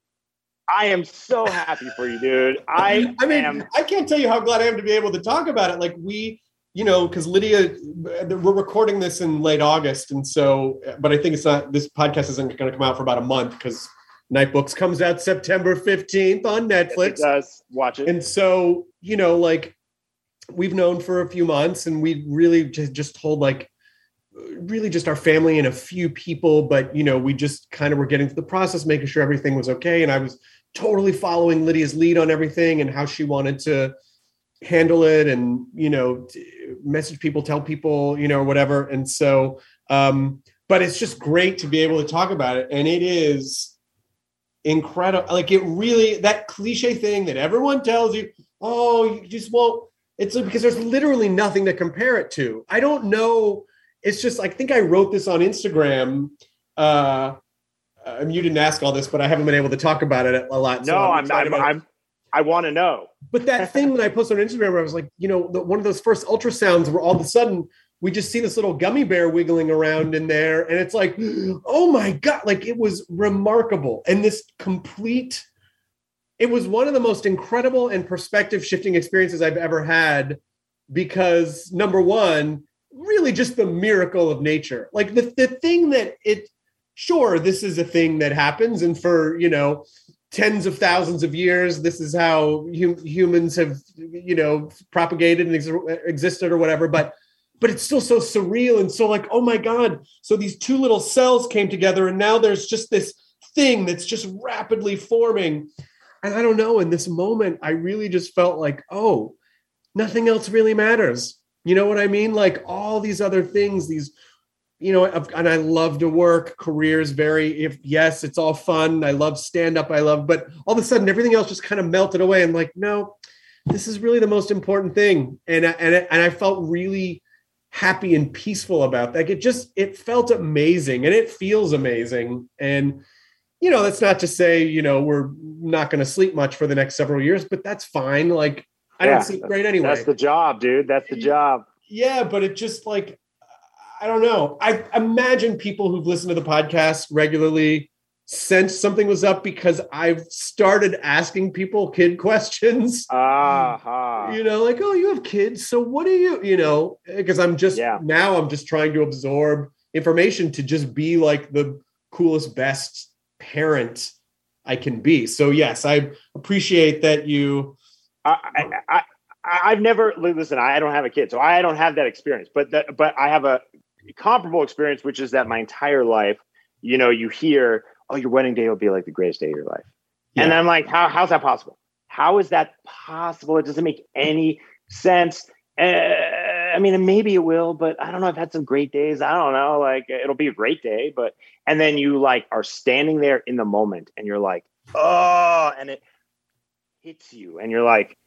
I am so happy for you, dude. I I mean, am. I can't tell you how glad I am to be able to talk about it. Like we, you know, because Lydia, we're recording this in late August. And so, but I think it's not, this podcast isn't going to come out for about a month because Night Books comes out September fifteenth on Netflix. Yes, it does. Watch it. And so, you know, like we've known for a few months and we really just, just told like, really just our family and a few people, but you know, we just kind of were getting through the process, making sure everything was okay. And I was totally following Lydia's lead on everything and how she wanted to handle it and, you know, message people, tell people, you know, whatever. And so, um, but it's just great to be able to talk about it. And it is incredible. Like it really, that cliche thing that everyone tells you, oh, you just won't, it's because there's literally nothing to compare it to. I don't know. It's just, I think I wrote this on Instagram. Uh, Um, you didn't ask all this, but I haven't been able to talk about it a lot. No, so I'm, I'm, I'm, I'm, I want to know. But that thing that I posted on Instagram where I was like, you know, the, one of those first ultrasounds where all of a sudden we just see this little gummy bear wiggling around in there. And it's like, oh my God, like it was remarkable. And this complete, it was one of the most incredible and perspective shifting experiences I've ever had because number one, really just the miracle of nature. Like the, the thing that it, sure, this is a thing that happens. And for, you know, tens of thousands of years, this is how hum- humans have, you know, propagated and ex- existed or whatever. But, but it's still so surreal. And so like, oh my God. So these two little cells came together and now there's just this thing that's just rapidly forming. And I don't know, in this moment, I really just felt like, oh, nothing else really matters. You know what I mean? Like all these other things, these, you know, and I love to work. Careers very, if yes, it's all fun. I love stand up. I love, but all of a sudden everything else just kind of melted away. I'm like, no, this is really the most important thing. And, and, and I felt really happy and peaceful about that. Like it just, it felt amazing and it feels amazing. And, you know, that's not to say, you know, we're not going to sleep much for the next several years, but that's fine. Like I yeah, don't sleep great anyway. That's the job, dude. That's the job. Yeah. But it just like, I don't know. I imagine people who've listened to the podcast regularly sensed something was up because I've started asking people kid questions. Uh-huh. You know, like, oh, you have kids. So what do you, you know, because I'm just, yeah. now I'm just trying to absorb information to just be like the coolest, best parent I can be. So yes, I appreciate that you. I, I, I I've never, listen, I don't have a kid, so I don't have that experience, but that, but I have a comparable experience, which is that my entire life, you know, you hear, oh, your wedding day will be like the greatest day of your life. Yeah. And I'm like, how, how's that possible? How is that possible? It doesn't make any sense. Uh, I mean, maybe it will, but I don't know. I've had some great days. I don't know. Like it'll be a great day, but, and then you like are standing there in the moment and you're like, oh, and it hits you and you're like,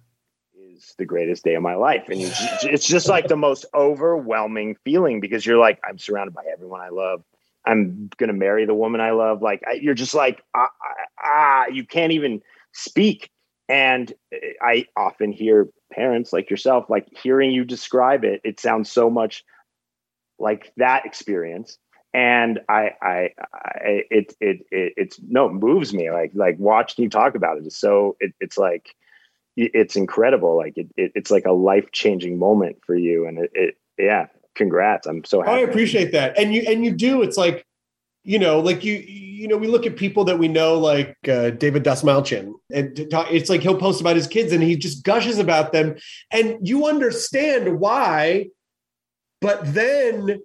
is the greatest day of my life. And you, it's just like the most overwhelming feeling because you're like, I'm surrounded by everyone I love. I'm going to marry the woman I love. Like I, you're just like, ah, ah, ah, you can't even speak. And I often hear parents like yourself, like hearing you describe it, it sounds so much like that experience. And I, I, I it, it, it, it's no, it moves me like, like watching you talk about it is so it, it's like, it's incredible. Like it, it, it's like a life-changing moment for you. And it, it yeah, congrats. I'm so happy. I appreciate that. And you, and you do, it's like, you know, like you, you know, we look at people that we know, like uh, David Dasmalchian, and it's like, he'll post about his kids and he just gushes about them and you understand why, but then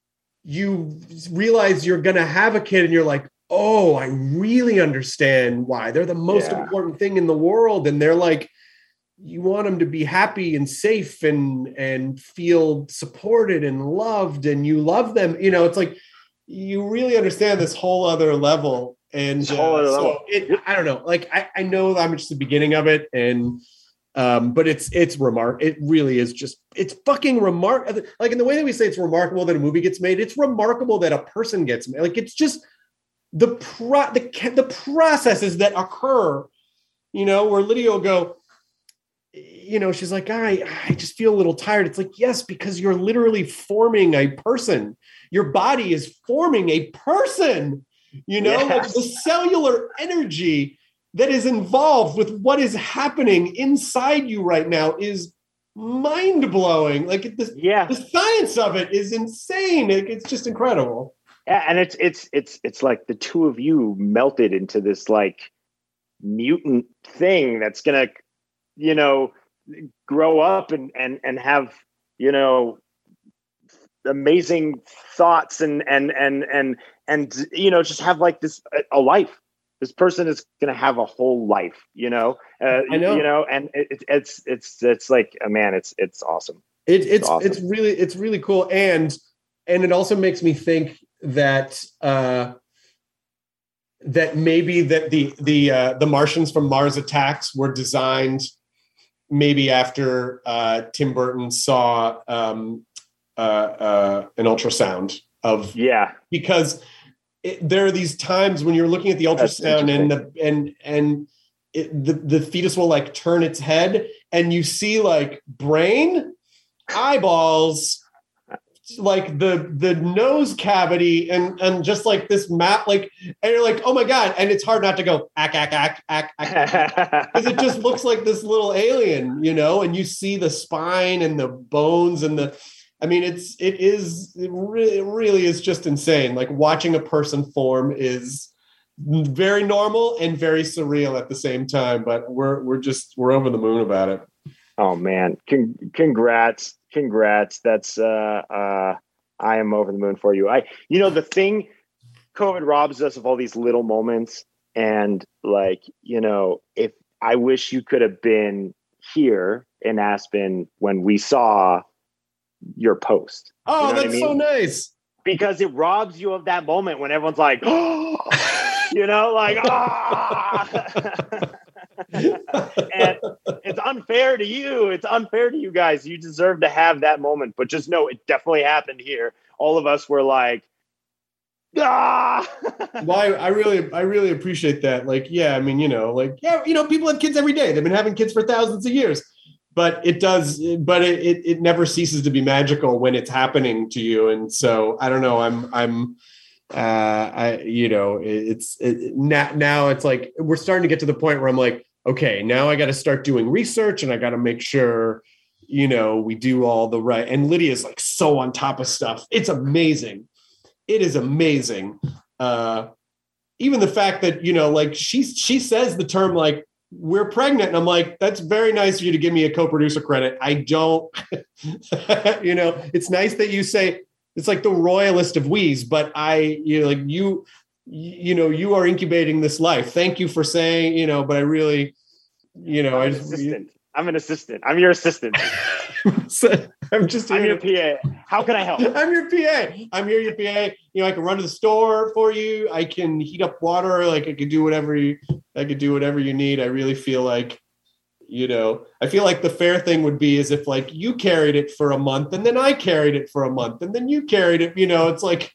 you realize you're going to have a kid and you're like, oh, I really understand why. They're the most yeah. important thing in the world. And they're like, you want them to be happy and safe and, and feel supported and loved and you love them. You know, it's like, you really understand this whole other level. And uh, so it, I don't know, like, I, I know I'm just the beginning of it. And, um, but it's, it's remark. It really is just, it's fucking remarkable. Like in the way that we say it's remarkable that a movie gets made, it's remarkable that a person gets made. Like, it's just the pro the, the processes that occur, you know, where Lydia will go, you know, she's like, I, I just feel a little tired. It's like, yes, because you're literally forming a person. Your body is forming a person, you know, yes. like the cellular energy that is involved with what is happening inside you right now is mind blowing. Like the, yeah. the science of it is insane. It, it's just incredible. Yeah. And it's, it's, it's, it's like the two of you melted into this like mutant thing that's going to, you know, grow up and, and, and have, you know, amazing thoughts and, and, and, and, and, you know, just have like this, a life. This person is going to have a whole life, you know, uh, I know, you know, and it, it's, it's, it's like, uh, man, it's, it's awesome. It, it's, it's, awesome. it's really, it's really cool. And, and it also makes me think that, uh, that maybe that the, the, uh, the Martians from Mars Attacks were designed maybe after, uh, Tim Burton saw, um, uh, uh, an ultrasound of, yeah, because It, there are these times when you're looking at the ultrasound and the and and it, the the fetus will like turn its head and you see like brain, eyeballs, like the the nose cavity and and just like this map like and you're like, oh my god, and it's hard not to go ack ack ack ack ack because it just looks like this little alien, you know, and you see the spine and the bones and the. I mean, it's, it is, it really, it really is just insane. Like watching a person form is very normal and very surreal at the same time, but we're, we're just, we're over the moon about it. Oh man. Con- congrats. Congrats. That's, uh, uh, I am over the moon for you. I, you know, the thing, COVID robs us of all these little moments. And like, you know, if I wish you could have been here in Aspen when we saw your post. Oh, you know that's I mean? so nice. Because it robs you of that moment when everyone's like, oh, you know, like, ah. And it's unfair to you. It's unfair to you guys. You deserve to have that moment. But just know it definitely happened here. All of us were like, ah. Well, I, I really, I really appreciate that. Like, yeah, I mean, you know, like, yeah, you know, people have kids every day. They've been having kids for thousands of years. But it does, but it, it it never ceases to be magical when it's happening to you. And so I don't know. I'm I'm, uh, I you know it's it, now now it's like we're starting to get to the point where I'm like, okay, now I got to start doing research and I got to make sure, you know, we do all the right. And Lydia's like so on top of stuff. It's amazing. It is amazing. Uh, even the fact that you know, like she she says the term like. We're pregnant. And I'm like, that's very nice of you to give me a co-producer credit. I don't, you know, it's nice that you say it's like the royalist of we's, but I, you know, like you, you know, you are incubating this life. Thank you for saying, you know, but I really, you know, I'm I just, assistant. I'm an assistant. I'm your assistant. So, I'm just here I'm your to- P A. How can I help? I'm your P A. I'm here, your P A. You know, I can run to the store for you. I can heat up water. Like I could do whatever you, I could do whatever you need. I really feel like, you know, I feel like the fair thing would be is if like you carried it for a month and then I carried it for a month and then you carried it, you know, it's like,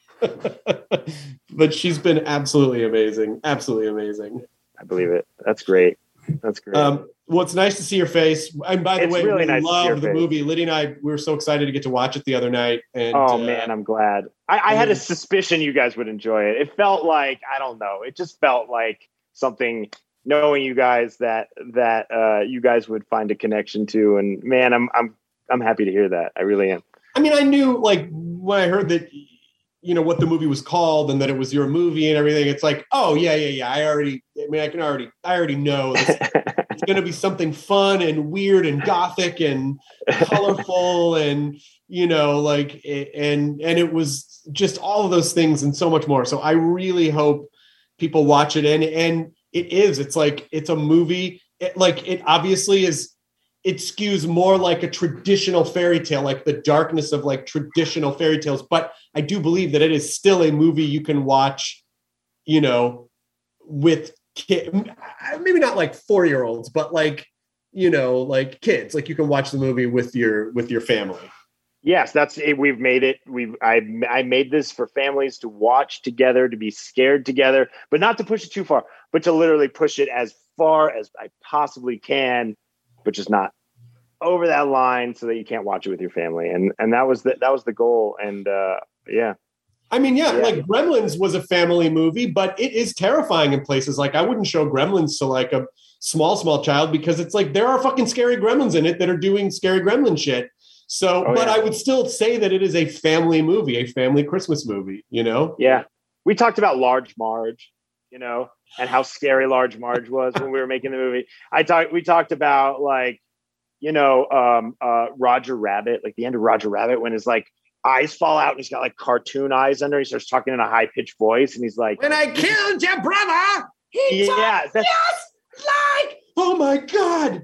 but she's been absolutely amazing. Absolutely amazing. I believe it. That's great. That's great. Um, well, it's nice to see your face. And by the It's way, really we nice to see your love the face. movie. Liddy and I, we were so excited to get to watch it the other night. And oh uh, man, I'm glad. I, I had a and- suspicion you guys would enjoy it. It felt like, I don't know. It just felt like something, knowing you guys, that that uh, you guys would find a connection to. And man, I'm I'm I'm happy to hear that. I really am. I mean, I knew like when I heard that, you know, what the movie was called and that it was your movie and everything. It's like, oh yeah, yeah, yeah. I already, I mean, I can already, I already know this, it's going to be something fun and weird and gothic and colorful and, you know, like, and, and it was just all of those things and so much more. So I really hope people watch it. And, and it is, it's like, it's a movie. It, like it obviously is, it skews more like a traditional fairy tale, like the darkness of like traditional fairy tales. But I do believe that it is still a movie you can watch, you know, with kids, maybe not like four-year-olds, but like, you know, like kids, like you can watch the movie with your, with your family. Yes, that's it. We've made it. We've I I made this for families to watch together, to be scared together, but not to push it too far, but to literally push it as far as I possibly can, but just not over that line so that you can't watch it with your family. And and that was the that was the goal. And uh, yeah. I mean, yeah, Yeah. like Gremlins was a family movie, but it is terrifying in places. Like I wouldn't show Gremlins to like a small, small child because it's like there are fucking scary gremlins in it that are doing scary gremlin shit. So, Oh, but yeah. I would still say that it is a family movie, a family Christmas movie, you know? Yeah. We talked about Large Marge, you know, and how scary Large Marge was when we were making the movie. I talked we talked about like, you know, um, uh, Roger Rabbit, like the end of Roger Rabbit when his like eyes fall out and he's got like cartoon eyes under. He starts talking in a high pitched voice and he's like, When I killed your brother, he yeah, talked that's just like, oh my God.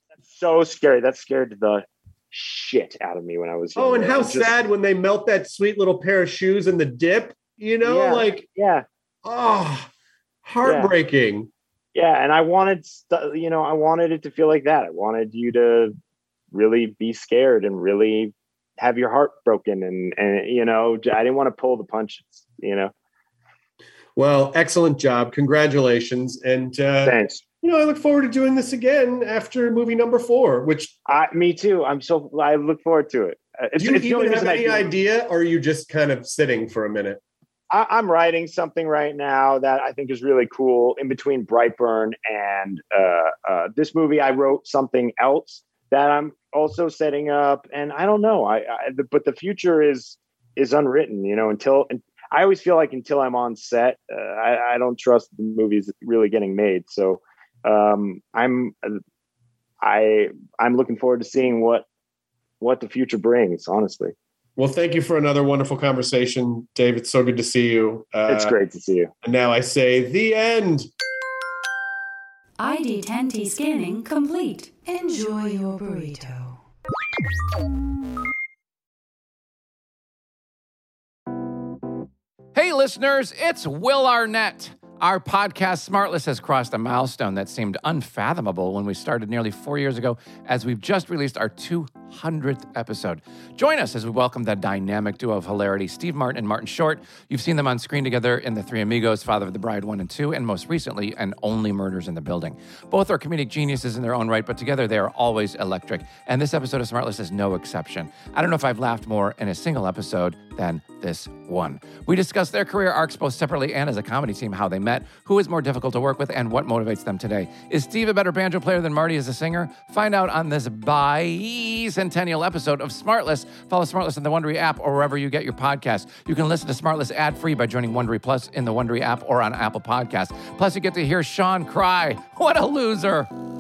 so scary. That scared the shit out of me when I was Oh, and younger. how It just- sad when they melt that sweet little pair of shoes in the dip, you know, Yeah. like, Yeah. oh, heartbreaking. Yeah. And I wanted, stu- you know, I wanted it to feel like that. I wanted you to really be scared and really have your heart broken. And, and, you know, I didn't want to pull the punches, you know? Well, excellent job. Congratulations. And, uh, Thanks. you know, I look forward to doing this again after movie number four, which I, me too. I'm so, I look forward to it. Uh, It's, do you it's the only even have reason I any do it. idea, or are you just kind of sitting for a minute? I, I'm writing something right now that I think is really cool in between Brightburn and uh, uh, this movie. I wrote something else that I'm also setting up, and I don't know. I, I the, but the future is is unwritten, you know. Until and I always feel like until I'm on set, uh, I, I don't trust the movies really getting made. So um, I'm I I'm looking forward to seeing what what the future brings. Honestly. Well, thank you for another wonderful conversation, Dave. It's so good to see you. Uh, It's great to see you. And now I say the end. I D ten T scanning complete. Enjoy your burrito. Hey, listeners, it's Will Arnett. Our podcast, Smartless, has crossed a milestone that seemed unfathomable when we started nearly four years ago, as we've just released our two hundredth episode. Join us as we welcome the dynamic duo of hilarity, Steve Martin and Martin Short. You've seen them on screen together in The Three Amigos, Father of the Bride one and two, and most recently, and Only Murders in the Building. Both are comedic geniuses in their own right, but together they are always electric. And this episode of Smartless is no exception. I don't know if I've laughed more in a single episode than this one. We discuss their career arcs both separately and as a comedy team, how they met, who is more difficult to work with, and what motivates them today. Is Steve a better banjo player than Marty as a singer? Find out on this bicentennial episode of Smartless. Follow Smartless in the Wondery app or wherever you get your podcasts. You can listen to Smartless ad-free by joining Wondery Plus in the Wondery app or on Apple Podcasts. Plus, you get to hear Sean cry. What a loser.